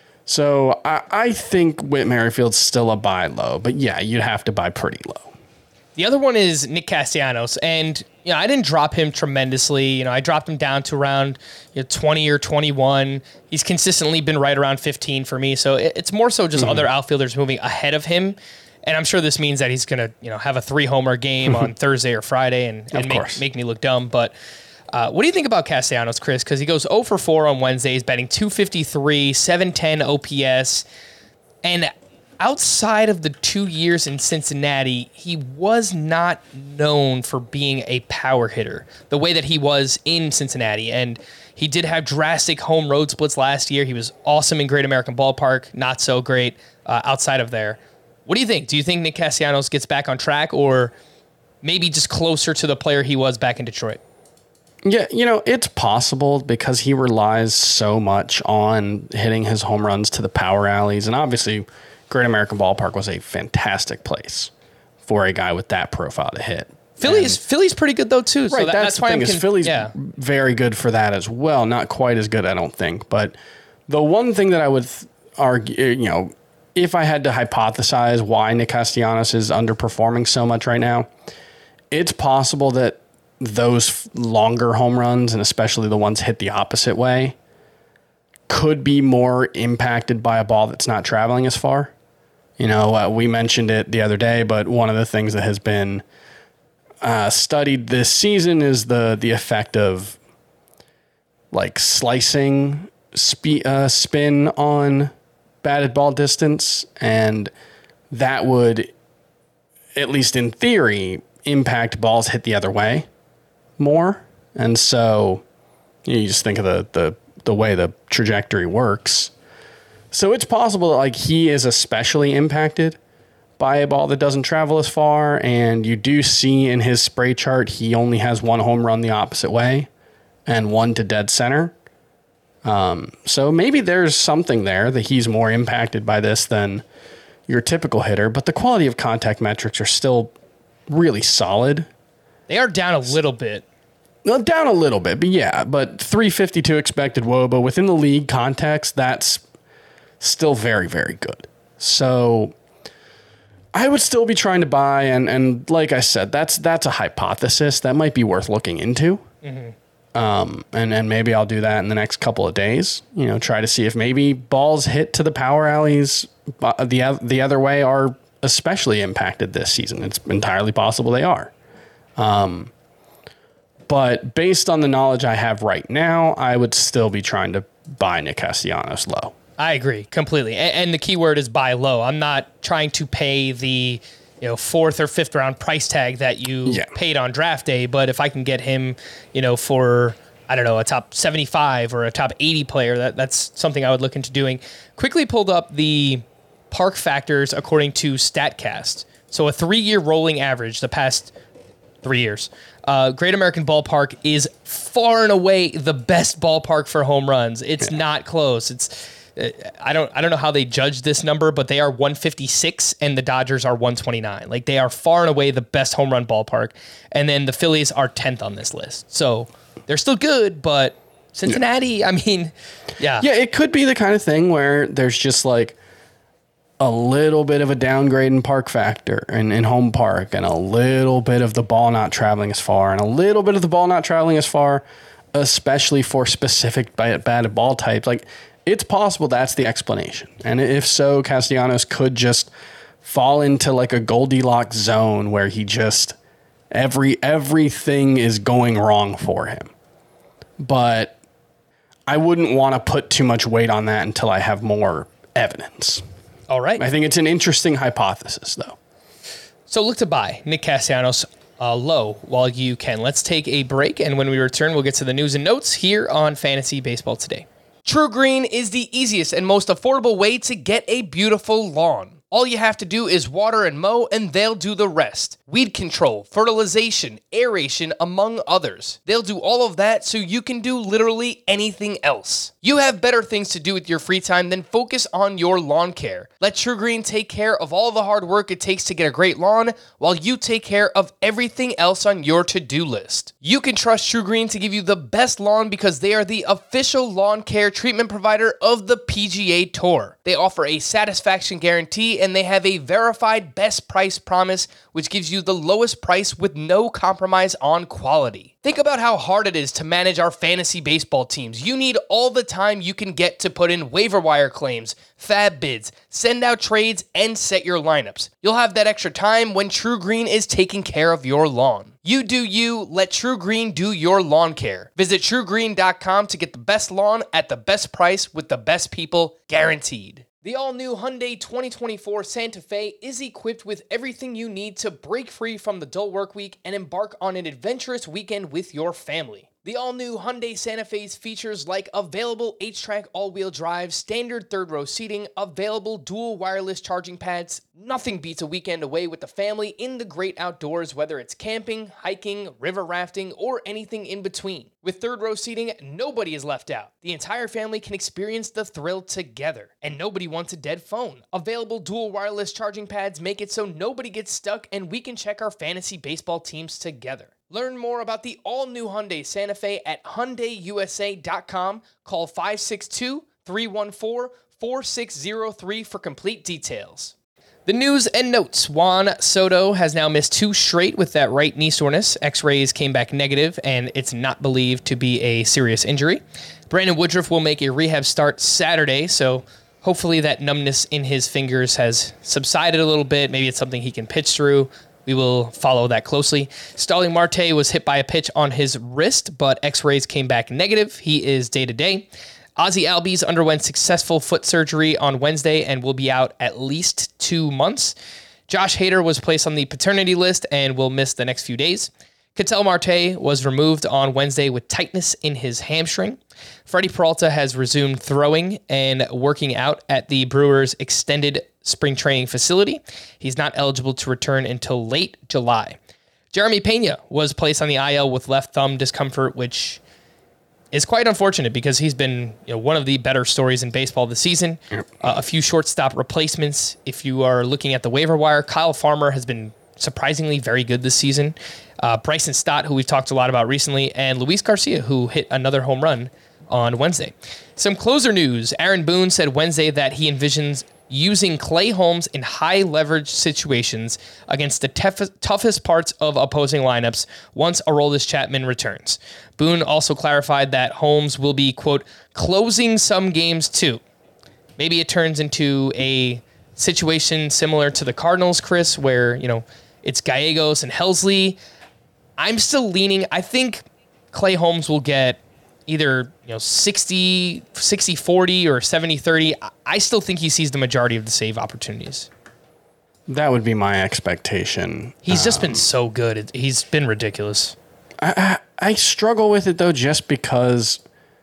Speaker 2: So I think Whit Merrifield's still a buy low, but yeah, you'd have to buy pretty low.
Speaker 1: The other one is Nick Castellanos, and I didn't drop him tremendously. I dropped him down to around 20 or 21. He's consistently been right around 15 for me, so it's more so just other outfielders moving ahead of him. And I'm sure this means that he's going to have a 3-homer game on Thursday or Friday and make me look dumb. But what do you think about Castellanos, Chris? Because he goes 0 for 4 on Wednesdays, batting 253, 710 OPS, and outside of the 2 years in Cincinnati, he was not known for being a power hitter the way that he was in Cincinnati. And he did have drastic home road splits last year. He was awesome in Great American Ballpark, not so great outside of there. What do you think? Do you think Nick Castellanos gets back on track or maybe just closer to the player he was back in Detroit?
Speaker 2: Yeah, it's possible because he relies so much on hitting his home runs to the power alleys. And obviously, Great American Ballpark was a fantastic place for a guy with that profile to hit.
Speaker 1: Philly's pretty good though too.
Speaker 2: Right,
Speaker 1: so
Speaker 2: that's why Philly's very good for that as well. Not quite as good, I don't think. But the one thing that I would argue, if I had to hypothesize why Nick Castellanos is underperforming so much right now, it's possible that those longer home runs, and especially the ones hit the opposite way, could be more impacted by a ball that's not traveling as far. We mentioned it the other day, but one of the things that has been studied this season is the effect of like slicing spin on batted ball distance, and that would, at least in theory, impact balls hit the other way more. And so you just think of the way the trajectory works. So it's possible that he is especially impacted by a ball that doesn't travel as far, and you do see in his spray chart he only has 1 home run the opposite way and 1 to dead center. So maybe there's something there that he's more impacted by this than your typical hitter, but the quality of contact metrics are still really solid.
Speaker 1: They are down a little bit.
Speaker 2: Well, down a little bit, but yeah, but 352 expected WOBA within the league context, that's still very, very good. So I would still be trying to buy, and like I said, that's a hypothesis that might be worth looking into. Mm-hmm. And maybe I'll do that in the next couple of days. Try to see if maybe balls hit to the power alleys the other way are especially impacted this season. It's entirely possible they are. But based on the knowledge I have right now, I would still be trying to buy Nick Castellanos low.
Speaker 1: I agree completely. And the key word is buy low. I'm not trying to pay the 4th or 5th round price tag that you paid on draft day, but if I can get him, for, I don't know, a top 75 or a top 80 player, that's something I would look into doing. Quickly pulled up the park factors according to StatCast. So a 3-year rolling average, the past 3 years. Great American Ballpark is far and away the best ballpark for home runs. It's not close. It's I don't know how they judge this number, but they are 156 and the Dodgers are 129. Like, they are far and away the best home run ballpark. And then the Phillies are 10th on this list. So they're still good, but Cincinnati, I mean, yeah.
Speaker 2: Yeah, it could be the kind of thing where there's just like a little bit of a downgrade in park factor and in home park, and a little bit of the ball not traveling as far, and a little bit of the ball not traveling as far, especially for specific batted ball types. Like, it's possible that's the explanation. And if so, Castellanos could just fall into like a Goldilocks zone where he just everything is going wrong for him. But I wouldn't want to put too much weight on that until I have more evidence.
Speaker 1: All right.
Speaker 2: I think it's an interesting hypothesis, though.
Speaker 1: So look to buy Nick Castellanos low while you can. Let's take a break, and when we return, we'll get to the news and notes here on Fantasy Baseball Today. True Green is the easiest and most affordable way to get a beautiful lawn. All you have to do is water and mow, and they'll do the rest. Weed control, fertilization, aeration, among others. They'll do all of that so you can do literally anything else. You have better things to do with your free time than focus on your lawn care. Let True Green take care of all the hard work it takes to get a great lawn, while you take care of everything else on your to-do list. You can trust True Green to give you the best lawn because they are the official lawn care treatment provider of the PGA Tour. They offer a satisfaction guarantee, and they have a verified best price promise, which gives you the lowest price with no compromise on quality. Think about how hard it is to manage our fantasy baseball teams. You need all the time you can get to put in waiver wire claims, fab bids, send out trades, and set your lineups. You'll have that extra time when True Green is taking care of your lawn. You do you, let True Green do your lawn care. Visit truegreen.com to get the best lawn at the best price with the best people, guaranteed. The all-new Hyundai 2024 Santa Fe is equipped with everything you need to break free from the dull work week and embark on an adventurous weekend with your family. The all-new Hyundai Santa Fe's features like available H-Track all-wheel drive, standard third-row seating, available dual wireless charging pads. Nothing beats a weekend away with the family in the great outdoors, whether it's camping, hiking, river rafting, or anything in between. With third-row seating, nobody is left out. The entire family can experience the thrill together, and nobody wants a dead phone. Available dual wireless charging pads make it so nobody gets stuck, and we can check our fantasy baseball teams together. Learn more about the all-new Hyundai Santa Fe at HyundaiUSA.com. Call 562-314-4603 for complete details. The news and notes. Juan Soto has now missed 2 straight with that right knee soreness. X-rays came back negative, and it's not believed to be a serious injury. Brandon Woodruff will make a rehab start Saturday, so hopefully that numbness in his fingers has subsided a little bit. Maybe it's something he can pitch through. We will follow that closely. Starling Marte was hit by a pitch on his wrist, but X-rays came back negative. He is day-to-day. Ozzie Albies underwent successful foot surgery on Wednesday and will be out at least 2 months. Josh Hader was placed on the paternity list and will miss the next few days. Ketel Marte was removed on Wednesday with tightness in his hamstring. Freddie Peralta has resumed throwing and working out at the Brewers' extended spring training facility. He's not eligible to return until late July. Jeremy Pena was placed on the IL with left thumb discomfort, which is quite unfortunate because he's been one of the better stories in baseball this season. A few shortstop replacements. If you are looking at the waiver wire, Kyle Farmer has been surprisingly very good this season. Bryson Stott, who we've talked a lot about recently, and Luis Garcia, who hit another home run on Wednesday. Some closer news. Aaron Boone said Wednesday that he envisions using Clay Holmes in high-leverage situations against the toughest parts of opposing lineups once Aroldis Chapman returns. Boone also clarified that Holmes will be, quote, closing some games too. Maybe it turns into a situation similar to the Cardinals, Chris, where, it's Gallegos and Helsley. I'm still leaning. I think Clay Holmes will get either 60-40 or 70-30. I still think he sees the majority of the save opportunities.
Speaker 2: That would be my expectation.
Speaker 1: He's just been so good. He's been ridiculous.
Speaker 2: I struggle with it, though, just because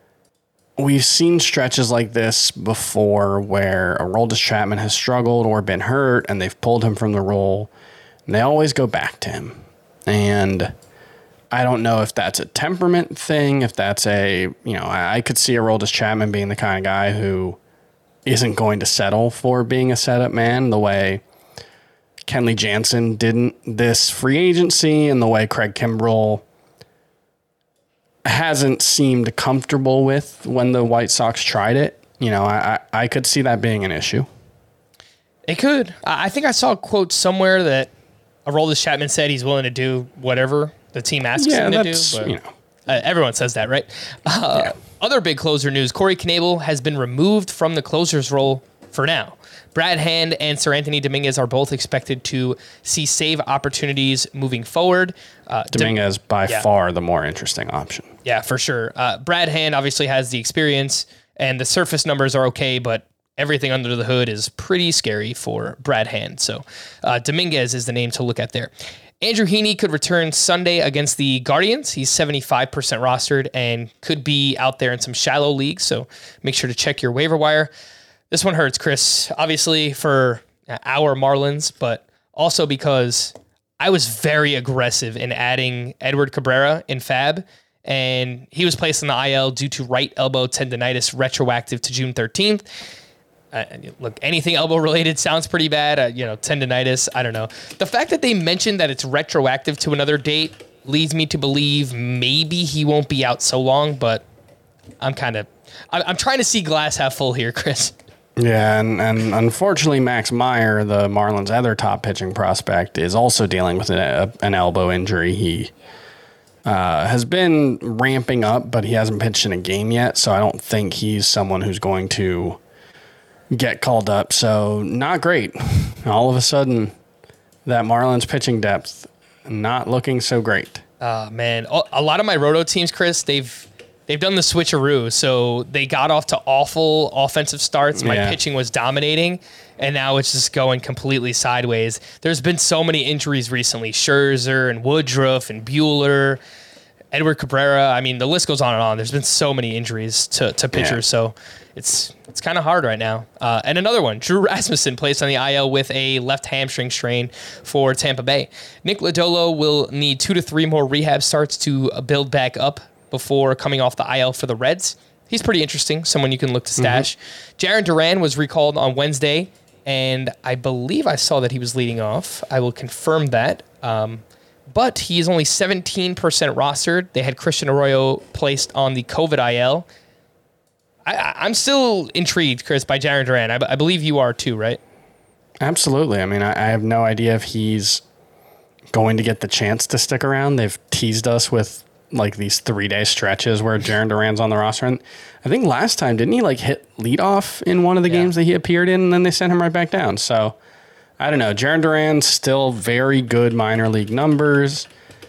Speaker 2: we've seen stretches like this before where Aroldis Chapman has struggled or been hurt, and they've pulled him from the role, and they always go back to him. And I don't know if that's a temperament thing, if that's I could see Aroldis Chapman being the kind of guy who isn't going to settle for being a setup man the way Kenley Jansen didn't this free agency, and the way Craig Kimbrell hasn't seemed comfortable with when the White Sox tried it. You know, I could see that being an issue.
Speaker 1: It could. I think I saw a quote somewhere that Aroldis Chapman said he's willing to do whatever the team asks him to do. But,
Speaker 2: you know.
Speaker 1: Everyone says that, right? Other big closer news, Corey Knebel has been removed from the closer's role for now. Brad Hand and Sir Anthony Dominguez are both expected to see save opportunities moving forward.
Speaker 2: Dominguez by far the more interesting option.
Speaker 1: Yeah, for sure. Brad Hand obviously has the experience, and the surface numbers are okay, but everything under the hood is pretty scary for Brad Hand. So Dominguez is the name to look at there. Andrew Heaney could return Sunday against the Guardians. He's 75% rostered and could be out there in some shallow leagues, so make sure to check your waiver wire. This one hurts, Chris, obviously for our Marlins, but also because I was very aggressive in adding Edward Cabrera in FAB, and he was placed on the IL due to right elbow tendonitis retroactive to June 13th. Look, anything elbow related sounds pretty bad. Tendonitis, I don't know. The fact that they mentioned that it's retroactive to another date leads me to believe maybe he won't be out so long, but I'm trying to see glass half full here, Chris.
Speaker 2: Yeah, and unfortunately, Max Meyer, the Marlins' other top pitching prospect, is also dealing with an elbow injury. He has been ramping up, but he hasn't pitched in a game yet, so I don't think he's someone who's going to get called up. So not great. All of a sudden, that Marlins pitching depth not looking so great.
Speaker 1: Man, a lot of my roto teams, Chris, they've done the switcheroo. So they got off to awful offensive starts. My pitching was dominating, and now it's just going completely sideways. There's been so many injuries recently. Scherzer and Woodruff and Buehler, Edward Cabrera. I mean, the list goes on and on. There's been so many injuries to pitchers. So it's kind of hard right now. And another one, Drew Rasmussen placed on the IL with a left hamstring strain for Tampa Bay. Nick Lodolo will need 2 to 3 more rehab starts to build back up before coming off the IL for the Reds. He's pretty interesting, someone you can look to stash. Jarren Duran was recalled on Wednesday, and I believe I saw that he was leading off. I will confirm that. But he is only 17% rostered. They had Christian Arroyo placed on the COVID IL. I'm still intrigued, Chris, by Jarren Duran. I believe you are too, right?
Speaker 2: Absolutely. I mean, I have no idea if he's going to get the chance to stick around. They've teased us with like these 3-day stretches where Jarren Duran's on the roster. And I think last time, didn't he like hit leadoff in one of the games that he appeared in, and then they sent him right back down? So I don't know. Jarren Duran's still very good minor league numbers.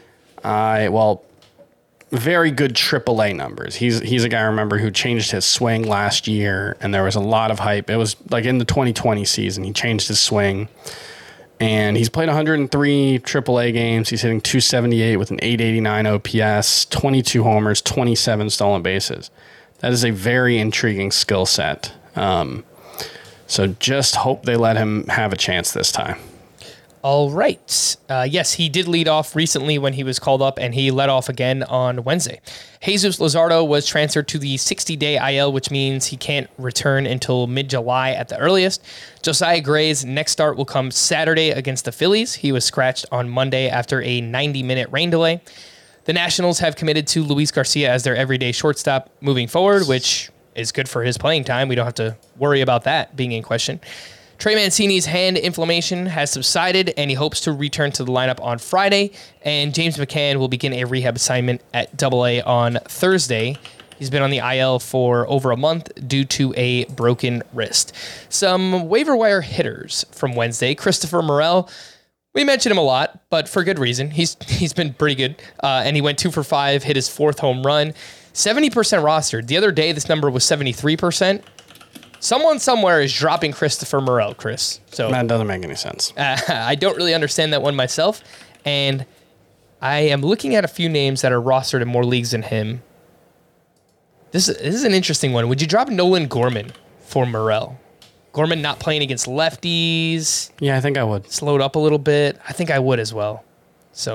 Speaker 2: Very good AAA numbers. He's a guy I remember who changed his swing last year, and there was a lot of hype. It was like in the 2020 season, he changed his swing, and he's played 103 AAA games. He's hitting 278 with an 889 OPS, 22 homers, 27 stolen bases. That is a very intriguing skill set. So just hope they let him have a chance this time.
Speaker 1: All right. Yes, he did lead off recently when he was called up, and he led off again on Wednesday. Jesus Luzardo was transferred to the 60-day IL, which means he can't return until mid-July at the earliest. Josiah Gray's next start will come Saturday against the Phillies. He was scratched on Monday after a 90-minute rain delay. The Nationals have committed to Luis Garcia as their everyday shortstop moving forward, which is good for his playing time. We don't have to worry about that being in question. Trey Mancini's hand inflammation has subsided, and he hopes to return to the lineup on Friday. And James McCann will begin a rehab assignment at AA on Thursday. He's been on the IL for over a month due to a broken wrist. Some waiver wire hitters from Wednesday. Christopher Morel. We mentioned him a lot, but for good reason. He's been pretty good, and he went 2 for 5, hit his 4th home run. 70% rostered. The other day, this number was 73%. Someone somewhere is dropping Christopher Morel, Chris. So
Speaker 2: that doesn't make any sense.
Speaker 1: I don't really understand that one myself, and I am looking at a few names that are rostered in more leagues than him. This is an interesting one. Would you drop Nolan Gorman for Morel? Gorman not playing against lefties.
Speaker 2: Yeah, I think I would.
Speaker 1: Slowed up a little bit. I think I would as well. So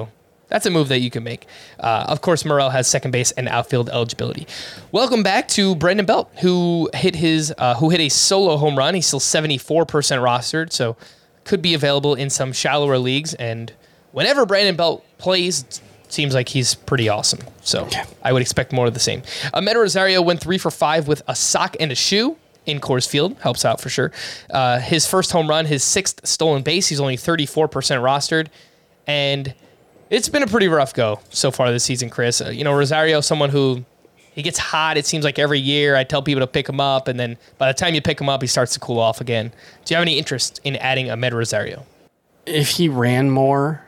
Speaker 1: that's a move that you can make. Of course, Morel has second base and outfield eligibility. Welcome back to Brandon Belt, who hit a solo home run. He's still 74% rostered, so could be available in some shallower leagues. And whenever Brandon Belt plays, it seems like he's pretty awesome. So I would expect more of the same. Amed Rosario went 3 for 5 with a sock and a shoe in Coors Field. Helps out for sure. His first home run, his 6th stolen base. He's only 34% rostered. And it's been a pretty rough go so far this season, Chris. Rosario, someone who he gets hot, it seems like every year. I tell people to pick him up, and then by the time you pick him up, he starts to cool off again. Do you have any interest in adding Amed Rosario?
Speaker 2: If he ran more,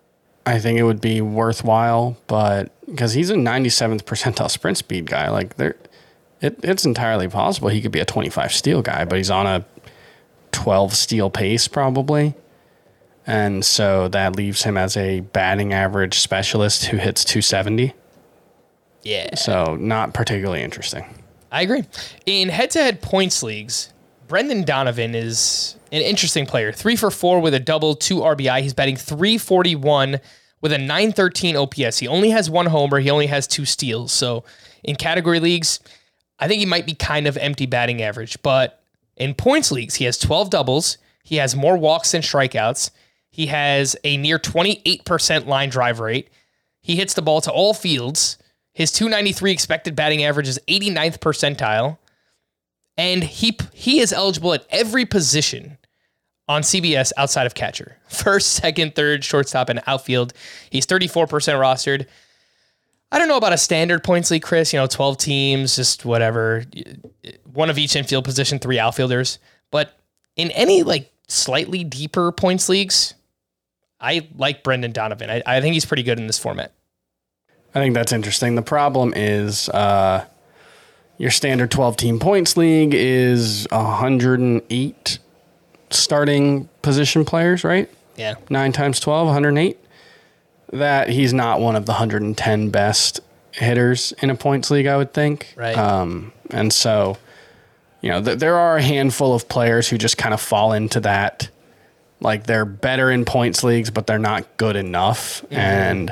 Speaker 2: I think it would be worthwhile, but because he's a 97th percentile sprint speed guy, it's entirely possible he could be a 25 steal guy, but he's on a 12 steal pace probably. And so that leaves him as a batting average specialist who hits 270.
Speaker 1: Yeah.
Speaker 2: So not particularly interesting.
Speaker 1: I agree. In head-to-head points leagues, Brendan Donovan is an interesting player. 3 for 4 with a double, 2 RBI. He's batting .341 with a .913 OPS. He only has 1 homer. He only has 2 steals. So in category leagues, I think he might be kind of empty batting average. But in points leagues, he has 12 doubles. He has more walks than strikeouts. He has a near 28% line drive rate. He hits the ball to all fields. His .293 expected batting average is 89th percentile. And he is eligible at every position on CBS outside of catcher. First, second, third, shortstop, and outfield. He's 34% rostered. I don't know about a standard points league, Chris. 12 teams, just whatever. One of each infield position, 3 outfielders. But in any slightly deeper points leagues, I like Brendan Donovan. I think he's pretty good in this format.
Speaker 2: I think that's interesting. The problem is your standard 12-team points league is 108 starting position players, right?
Speaker 1: Yeah.
Speaker 2: 9 times 12, 108. That he's not one of the 110 best hitters in a points league, I would think.
Speaker 1: Right.
Speaker 2: And so, there are a handful of players who just kind of fall into that. They're better in points leagues, but they're not good enough. Mm-hmm. And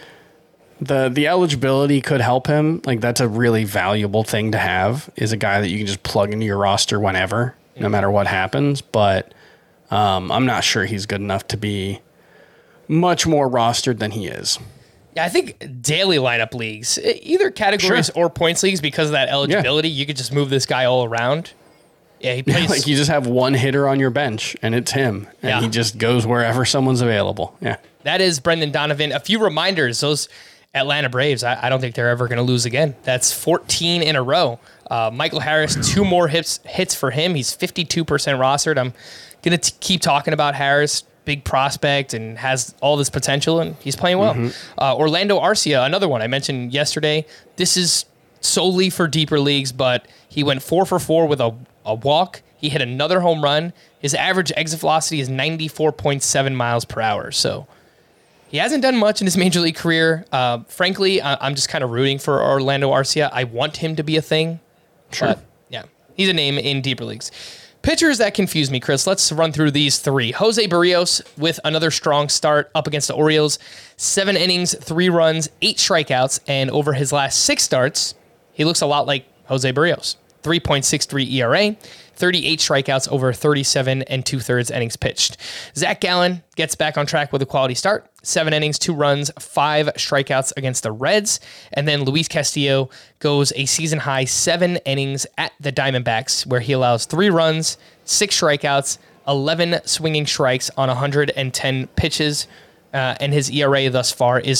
Speaker 2: the eligibility could help him. That's a really valuable thing to have, is a guy that you can just plug into your roster whenever, no matter what happens. But I'm not sure he's good enough to be much more rostered than he is.
Speaker 1: Yeah, I think daily lineup leagues, either categories or points leagues, because of that eligibility, you could just move this guy all around. Yeah, he plays.
Speaker 2: You just have one hitter on your bench, and it's him, and he just goes wherever someone's available. Yeah,
Speaker 1: that is Brendan Donovan. A few reminders: those Atlanta Braves, I don't think they're ever going to lose again. That's 14 in a row. Michael Harris, 2 more hits for him. He's 52% rostered. I'm going to keep talking about Harris. Big prospect and has all this potential, and he's playing well. Mm-hmm. Orlando Arcia, another one I mentioned yesterday. This is solely for deeper leagues, but he went 4 for 4 with a walk. He hit another home run. His average exit velocity is 94.7 miles per hour. So he hasn't done much in his major league career. Frankly, I'm just kind of rooting for Orlando Arcia. I want him to be a thing.
Speaker 2: Sure.
Speaker 1: But yeah, he's a name in deeper leagues. Pitchers that confuse me, Chris. Let's run through these 3. Jose Barrios with another strong start up against the Orioles. 7 innings, 3 runs, 8 strikeouts, and over his last 6 starts, he looks a lot like Jose Barrios. 3.63 ERA, 38 strikeouts over 37 2/3 innings pitched. Zach Gallen gets back on track with a quality start. 7 innings, 2 runs, 5 strikeouts against the Reds. And then Luis Castillo goes a season-high 7 innings at the Diamondbacks, where he allows 3 runs, 6 strikeouts, 11 swinging strikes on 110 pitches, and his ERA thus far is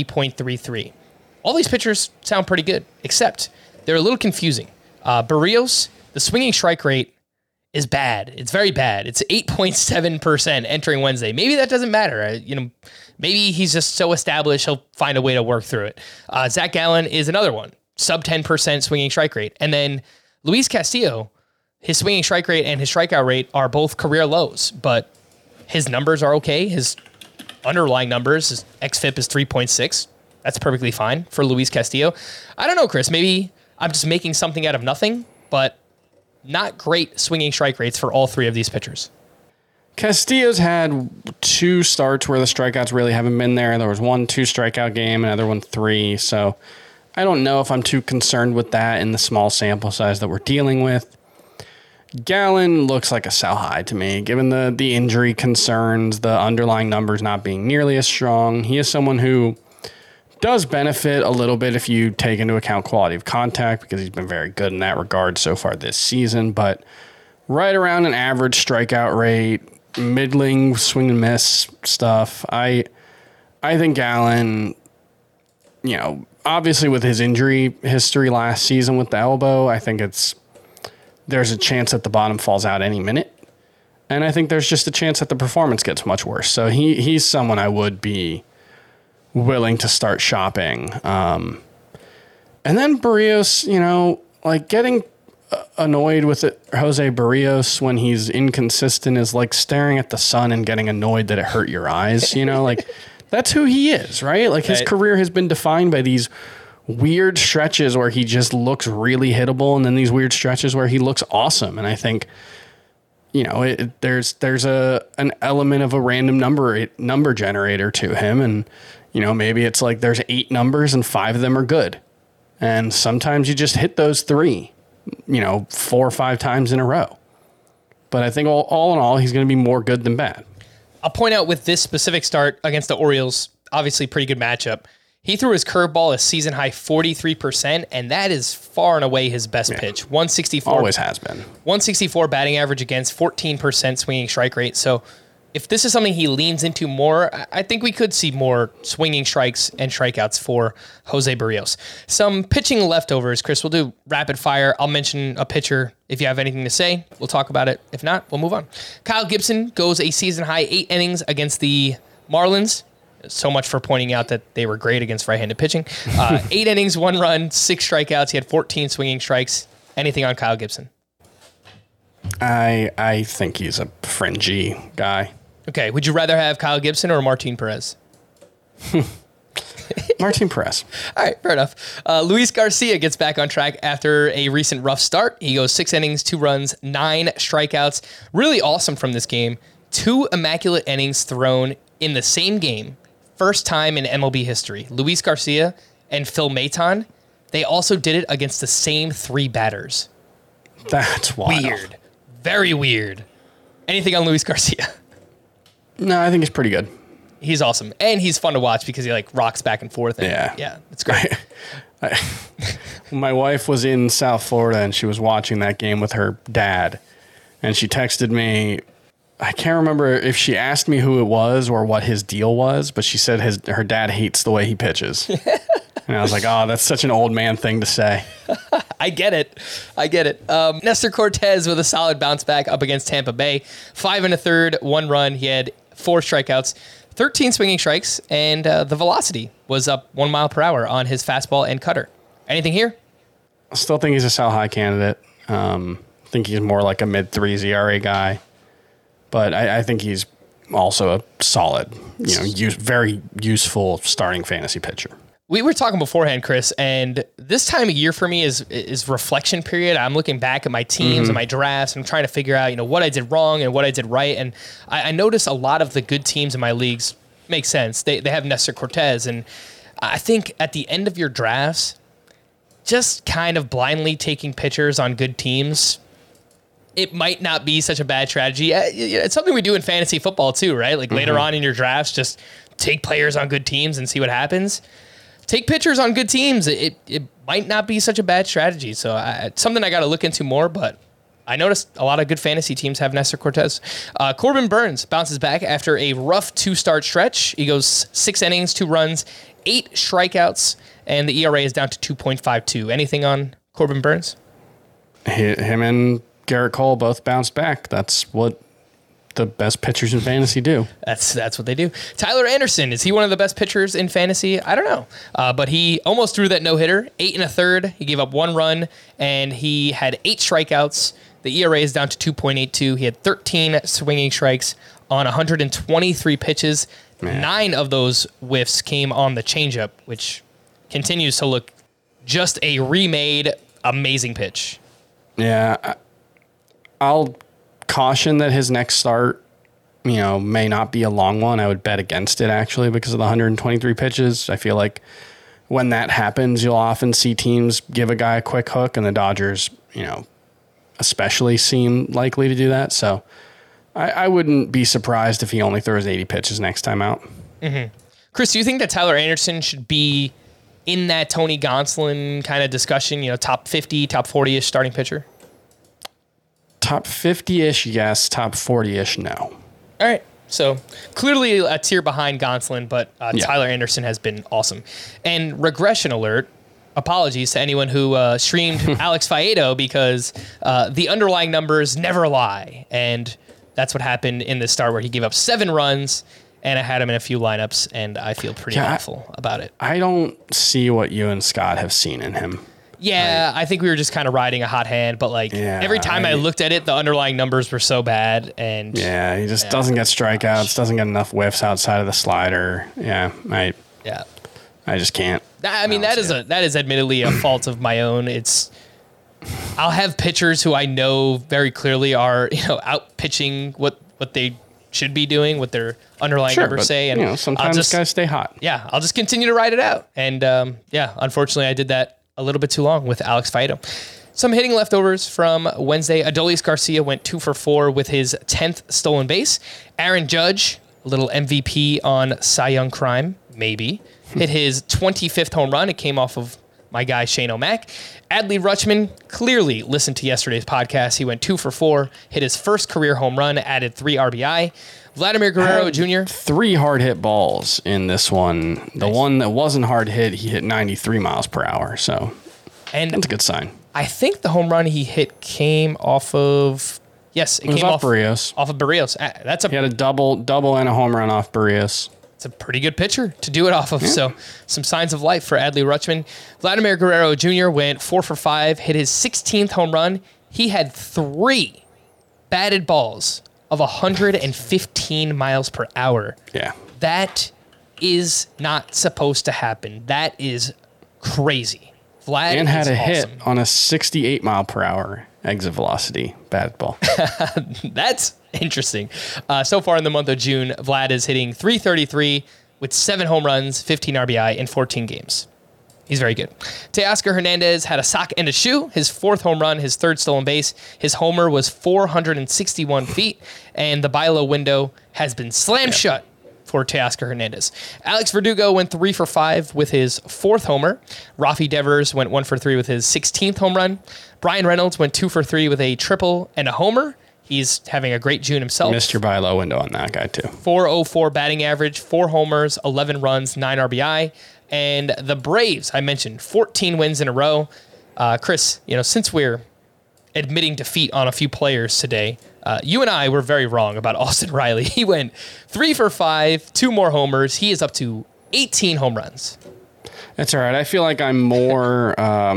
Speaker 1: 3.33. All these pitchers sound pretty good, except they're a little confusing. Barrios, the swinging strike rate is bad. It's very bad. It's 8.7% entering Wednesday. Maybe that doesn't matter. Maybe he's just so established, he'll find a way to work through it. Zach Gallen is another one. Sub 10% swinging strike rate. And then Luis Castillo, his swinging strike rate and his strikeout rate are both career lows, but his numbers are okay. His underlying numbers, his xFIP is 3.6. That's perfectly fine for Luis Castillo. I don't know, Chris. Maybe I'm just making something out of nothing, but not great swinging strike rates for all 3 of these pitchers.
Speaker 2: Castillo's had 2 starts where the strikeouts really haven't been there. There was 1 2-strikeout game, another one 3. So I don't know if I'm too concerned with that in the small sample size that we're dealing with. Gallen looks like a sell high to me, given the injury concerns, the underlying numbers not being nearly as strong. He is someone who does benefit a little bit if you take into account quality of contact, because he's been very good in that regard so far this season, but right around an average strikeout rate, middling swing and miss stuff. I think Gallen, obviously with his injury history last season with the elbow, I think there's a chance that the bottom falls out any minute. And I think there's just a chance that the performance gets much worse. So he's someone I would be willing to start shopping. And then Barrios, getting annoyed with it. Jose Barrios, when he's inconsistent, is like staring at the sun and getting annoyed that it hurt your eyes. That's who he is, right? Like his career has been defined by these weird stretches where he just looks really hittable, and then these weird stretches where he looks awesome. And I think, there's an element of a random number generator to him, and maybe it's like there's 8 numbers and 5 of them are good, and sometimes you just hit those 3. 4 or 5 times in a row. But I think all in all, he's going to be more good than bad.
Speaker 1: I'll point out with this specific start against the Orioles, obviously pretty good matchup. He threw his curveball a season high 43%, and that is far and away his best pitch. 164.
Speaker 2: Always has been.
Speaker 1: 164 batting average against 14% swinging strike rate. So if this is something he leans into more, I think we could see more swinging strikes and strikeouts for Jose Barrios. Some pitching leftovers, Chris. We'll do rapid fire. I'll mention a pitcher. If you have anything to say, we'll talk about it. If not, we'll move on. Kyle Gibson goes a season high 8 innings against the Marlins. So much for pointing out that they were great against right-handed pitching. 8 innings, 1 run, 6 strikeouts. He had 14 swinging strikes. Anything on Kyle Gibson?
Speaker 2: I think he's a fringy guy.
Speaker 1: Okay, would you rather have Kyle Gibson or Martin Perez?
Speaker 2: Martin Perez.
Speaker 1: All right, fair enough. Luis Garcia gets back on track after a recent rough start. He goes 6 innings, 2 runs, 9 strikeouts. Really awesome from this game. 2 immaculate innings thrown in the same game. First time in MLB history. Luis Garcia and Phil Maton, they also did it against the same 3 batters.
Speaker 2: That's wild.
Speaker 1: Weird. Very weird. Anything on Luis Garcia?
Speaker 2: No, I think he's pretty good.
Speaker 1: He's awesome. And he's fun to watch because he rocks back and forth. And yeah, it's great.
Speaker 2: My wife was in South Florida and she was watching that game with her dad. And she texted me. I can't remember if she asked me who it was or what his deal was, but she said her dad hates the way he pitches. And I was like, oh, that's such an old man thing to say.
Speaker 1: I get it. Nestor Cortez with a solid bounce back up against Tampa Bay. 5 1/3, 1 run. He had 4 strikeouts, 13 swinging strikes, and the velocity was up 1 mile per hour on his fastball and cutter. Anything here?
Speaker 2: I still think he's a sell high candidate. I think he's more like a mid-3s ERA guy. But I think he's also a solid, very useful starting fantasy pitcher.
Speaker 1: We were talking beforehand, Chris, and this time of year for me is reflection period. I'm looking back at my teams and my drafts, and I'm trying to figure out, what I did wrong and what I did right. And I notice a lot of the good teams in my leagues make sense. They have Nestor Cortez, and I think at the end of your drafts, just kind of blindly taking pitchers on good teams, it might not be such a bad strategy. It's something we do in fantasy football too, right? Later on in your drafts, just take players on good teams and see what happens. Take pitchers on good teams. It might not be such a bad strategy. So it's something I got to look into more, but I noticed a lot of good fantasy teams have Nestor Cortez. Corbin Burns bounces back after a rough 2-start stretch. He goes 6 innings, 2 runs, 8 strikeouts, and the ERA is down to 2.52. Anything on Corbin Burns?
Speaker 2: Him and Garrett Cole both bounced back. That's what the best pitchers in fantasy do.
Speaker 1: That's what they do. Tyler Anderson, is he one of the best pitchers in fantasy? I don't know. But he almost threw that no-hitter, 8 1/3. He gave up 1 run, and he had 8 strikeouts. The ERA is down to 2.82. He had 13 swinging strikes on 123 pitches. Man. 9 of those whiffs came on the changeup, which continues to look just a remade, amazing pitch.
Speaker 2: Yeah, I'll caution that his next start may not be a long one. I would bet against it, actually, because of the 123 pitches. I feel like when that happens, you'll often see teams give a guy a quick hook, and the Dodgers, especially seem likely to do that. So I wouldn't be surprised if he only throws 80 pitches next time out.
Speaker 1: Mm-hmm. Chris, do you think that Tyler Anderson should be in that Tony Gonsolin kind of discussion, top 50, top 40-ish starting pitcher?
Speaker 2: Top 50-ish, yes. Top 40-ish, no.
Speaker 1: All right. So clearly a tier behind Gonsolin, but Tyler Anderson has been awesome. And regression alert, apologies to anyone who streamed Alex Faedo, because the underlying numbers never lie. And that's what happened in the start, where he gave up 7 runs, and I had him in a few lineups, and I feel pretty awful about it.
Speaker 2: I don't see what you and Scott have seen in him.
Speaker 1: Yeah, I think we were just kind of riding a hot hand, but every time I looked at it, the underlying numbers were so bad. And
Speaker 2: he just doesn't get strikeouts, doesn't get enough whiffs outside of the slider. I just can't.
Speaker 1: I mean, that is admittedly a fault of my own. I'll have pitchers who I know very clearly are out pitching what they should be doing, what their underlying numbers say, and
Speaker 2: sometimes guys stay hot.
Speaker 1: Yeah, I'll just continue to ride it out, and unfortunately, I did that a little bit too long with Alex Faedo. Some hitting leftovers from Wednesday. Adolis Garcia went 2 for 4 with his 10th stolen base. Aaron Judge, a little MVP on Cy Young crime, maybe, hit his 25th home run. It came off of my guy Shane O'Mac. Adley Rutschman clearly listened to yesterday's podcast. He went 2 for 4, hit his first career home run, added 3 RBI. Vladimir Guerrero Jr.
Speaker 2: 3 hard hit balls in this one. The one that wasn't hard hit, he hit 93 miles per hour. So that's a good sign.
Speaker 1: I think the home run he hit came off of it came off
Speaker 2: Barrios.
Speaker 1: Off of Barrios.
Speaker 2: He had a double and a home run off Barrios.
Speaker 1: It's a pretty good pitcher to do it off of. Yeah. So some signs of life for Adley Rutschman. Vladimir Guerrero Jr. went 4 for 5, hit his 16th home run. He had 3 batted balls of 115 miles per hour.
Speaker 2: Yeah.
Speaker 1: That is not supposed to happen. That is crazy. Vlad
Speaker 2: and had a
Speaker 1: awesome.
Speaker 2: hit on a 68 mile per hour exit velocity bat ball.
Speaker 1: That's interesting. So far in the month of June, Vlad is hitting .333 with 7 home runs, 15 RBI in 14 games. He's very good. Teoscar Hernandez had a sock and a shoe, his 4th home run, his 3rd stolen base. His homer was 461 feet, and the buy low window has been slammed shut for Teoscar Hernandez. Alex Verdugo went 3 for 5 with his 4th homer. Rafi Devers went 1 for 3 with his 16th home run. Brian Reynolds went 2 for 3 with a triple and a homer. He's having a great June himself.
Speaker 2: Missed your buy low window on that guy, too.
Speaker 1: .404 batting average, 4 homers, 11 runs, 9 RBI. And the Braves, I mentioned, 14 wins in a row. Chris, since we're admitting defeat on a few players today, you and I were very wrong about Austin Riley. He went 3 for 5, 2 more homers. He is up to 18 home runs.
Speaker 2: That's all right. I feel like I'm more...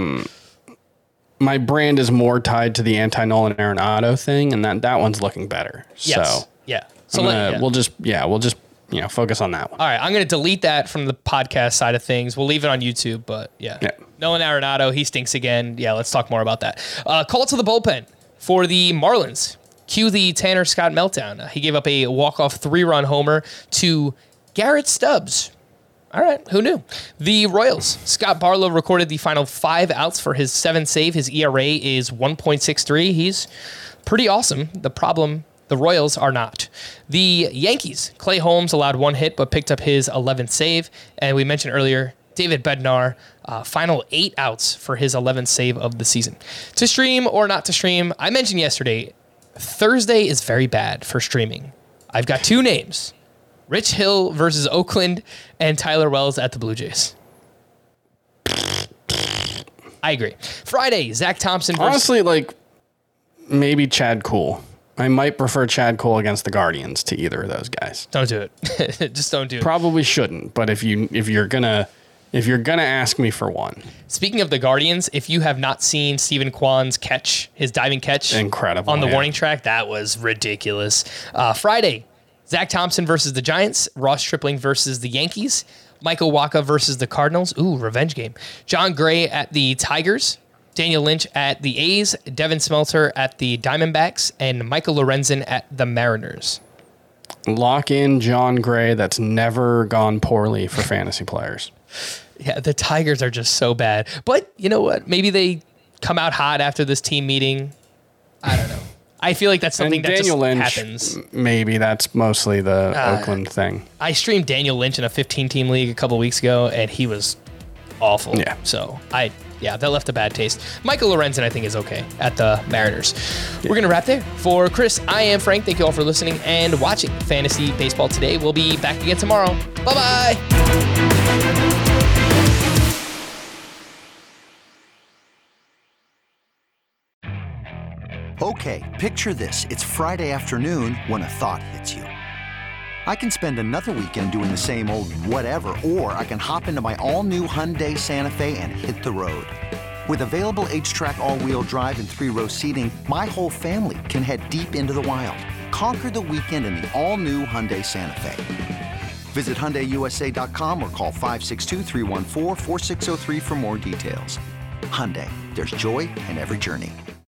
Speaker 2: my brand is more tied to the anti-Nolan Arenado thing, and that one's looking better.
Speaker 1: Yes.
Speaker 2: So
Speaker 1: yeah. So
Speaker 2: we'll just focus on that one.
Speaker 1: All right, I'm going to delete that from the podcast side of things. We'll leave it on YouTube, but Nolan Arenado, he stinks again. Yeah, let's talk more about that. Call to the bullpen for the Marlins. Cue the Tanner Scott meltdown. He gave up a walk-off 3-run homer to Garrett Stubbs. All right, who knew? The Royals. Scott Barlow recorded the final 5 outs for his 7th save. His ERA is 1.63. He's pretty awesome. The problem, the Royals are not. The Yankees. Clay Holmes allowed 1 hit, but picked up his 11th save. And we mentioned earlier, David Bednar, final 8 outs for his 11th save of the season. To stream or not to stream, I mentioned yesterday, Thursday is very bad for streaming. I've got 2 names. Rich Hill versus Oakland, and Tyler Wells at the Blue Jays. I agree. Friday, Zach Thompson versus...
Speaker 2: Honestly, maybe Chad Kuhl. I might prefer Chad Kuhl against the Guardians to either of those guys.
Speaker 1: Don't do it. Just don't do it.
Speaker 2: Probably shouldn't, but if you're gonna ask me for one.
Speaker 1: Speaking of the Guardians, if you have not seen Stephen Kwan's catch, his diving catch...
Speaker 2: Incredible.
Speaker 1: On the warning track, that was ridiculous. Friday... Zach Thompson versus the Giants. Ross Stripling versus the Yankees. Michael Wacha versus the Cardinals. Ooh, revenge game. John Gray at the Tigers. Daniel Lynch at the A's. Devin Smelter at the Diamondbacks. And Michael Lorenzen at the Mariners.
Speaker 2: Lock in John Gray. That's never gone poorly for fantasy players.
Speaker 1: Yeah, the Tigers are just so bad. But you know what? Maybe they come out hot after this team meeting. I don't know. I feel like that's something
Speaker 2: and
Speaker 1: that
Speaker 2: Daniel
Speaker 1: just
Speaker 2: Lynch,
Speaker 1: happens.
Speaker 2: Maybe that's mostly the Oakland thing.
Speaker 1: I streamed Daniel Lynch in a 15-team league a couple weeks ago, and he was awful.
Speaker 2: Yeah.
Speaker 1: So, that left a bad taste. Michael Lorenzen, I think, is okay at the Mariners. Yeah. We're going to wrap there. For Chris, I am Frank. Thank you all for listening and watching Fantasy Baseball Today. We'll be back again tomorrow. Bye-bye.
Speaker 8: Okay, picture this. It's Friday afternoon when a thought hits you. I can spend another weekend doing the same old whatever, or I can hop into my all-new Hyundai Santa Fe and hit the road. With available H-Track all-wheel drive and 3-row seating, my whole family can head deep into the wild. Conquer the weekend in the all-new Hyundai Santa Fe. Visit HyundaiUSA.com or call 562-314-4603 for more details. Hyundai, there's joy in every journey.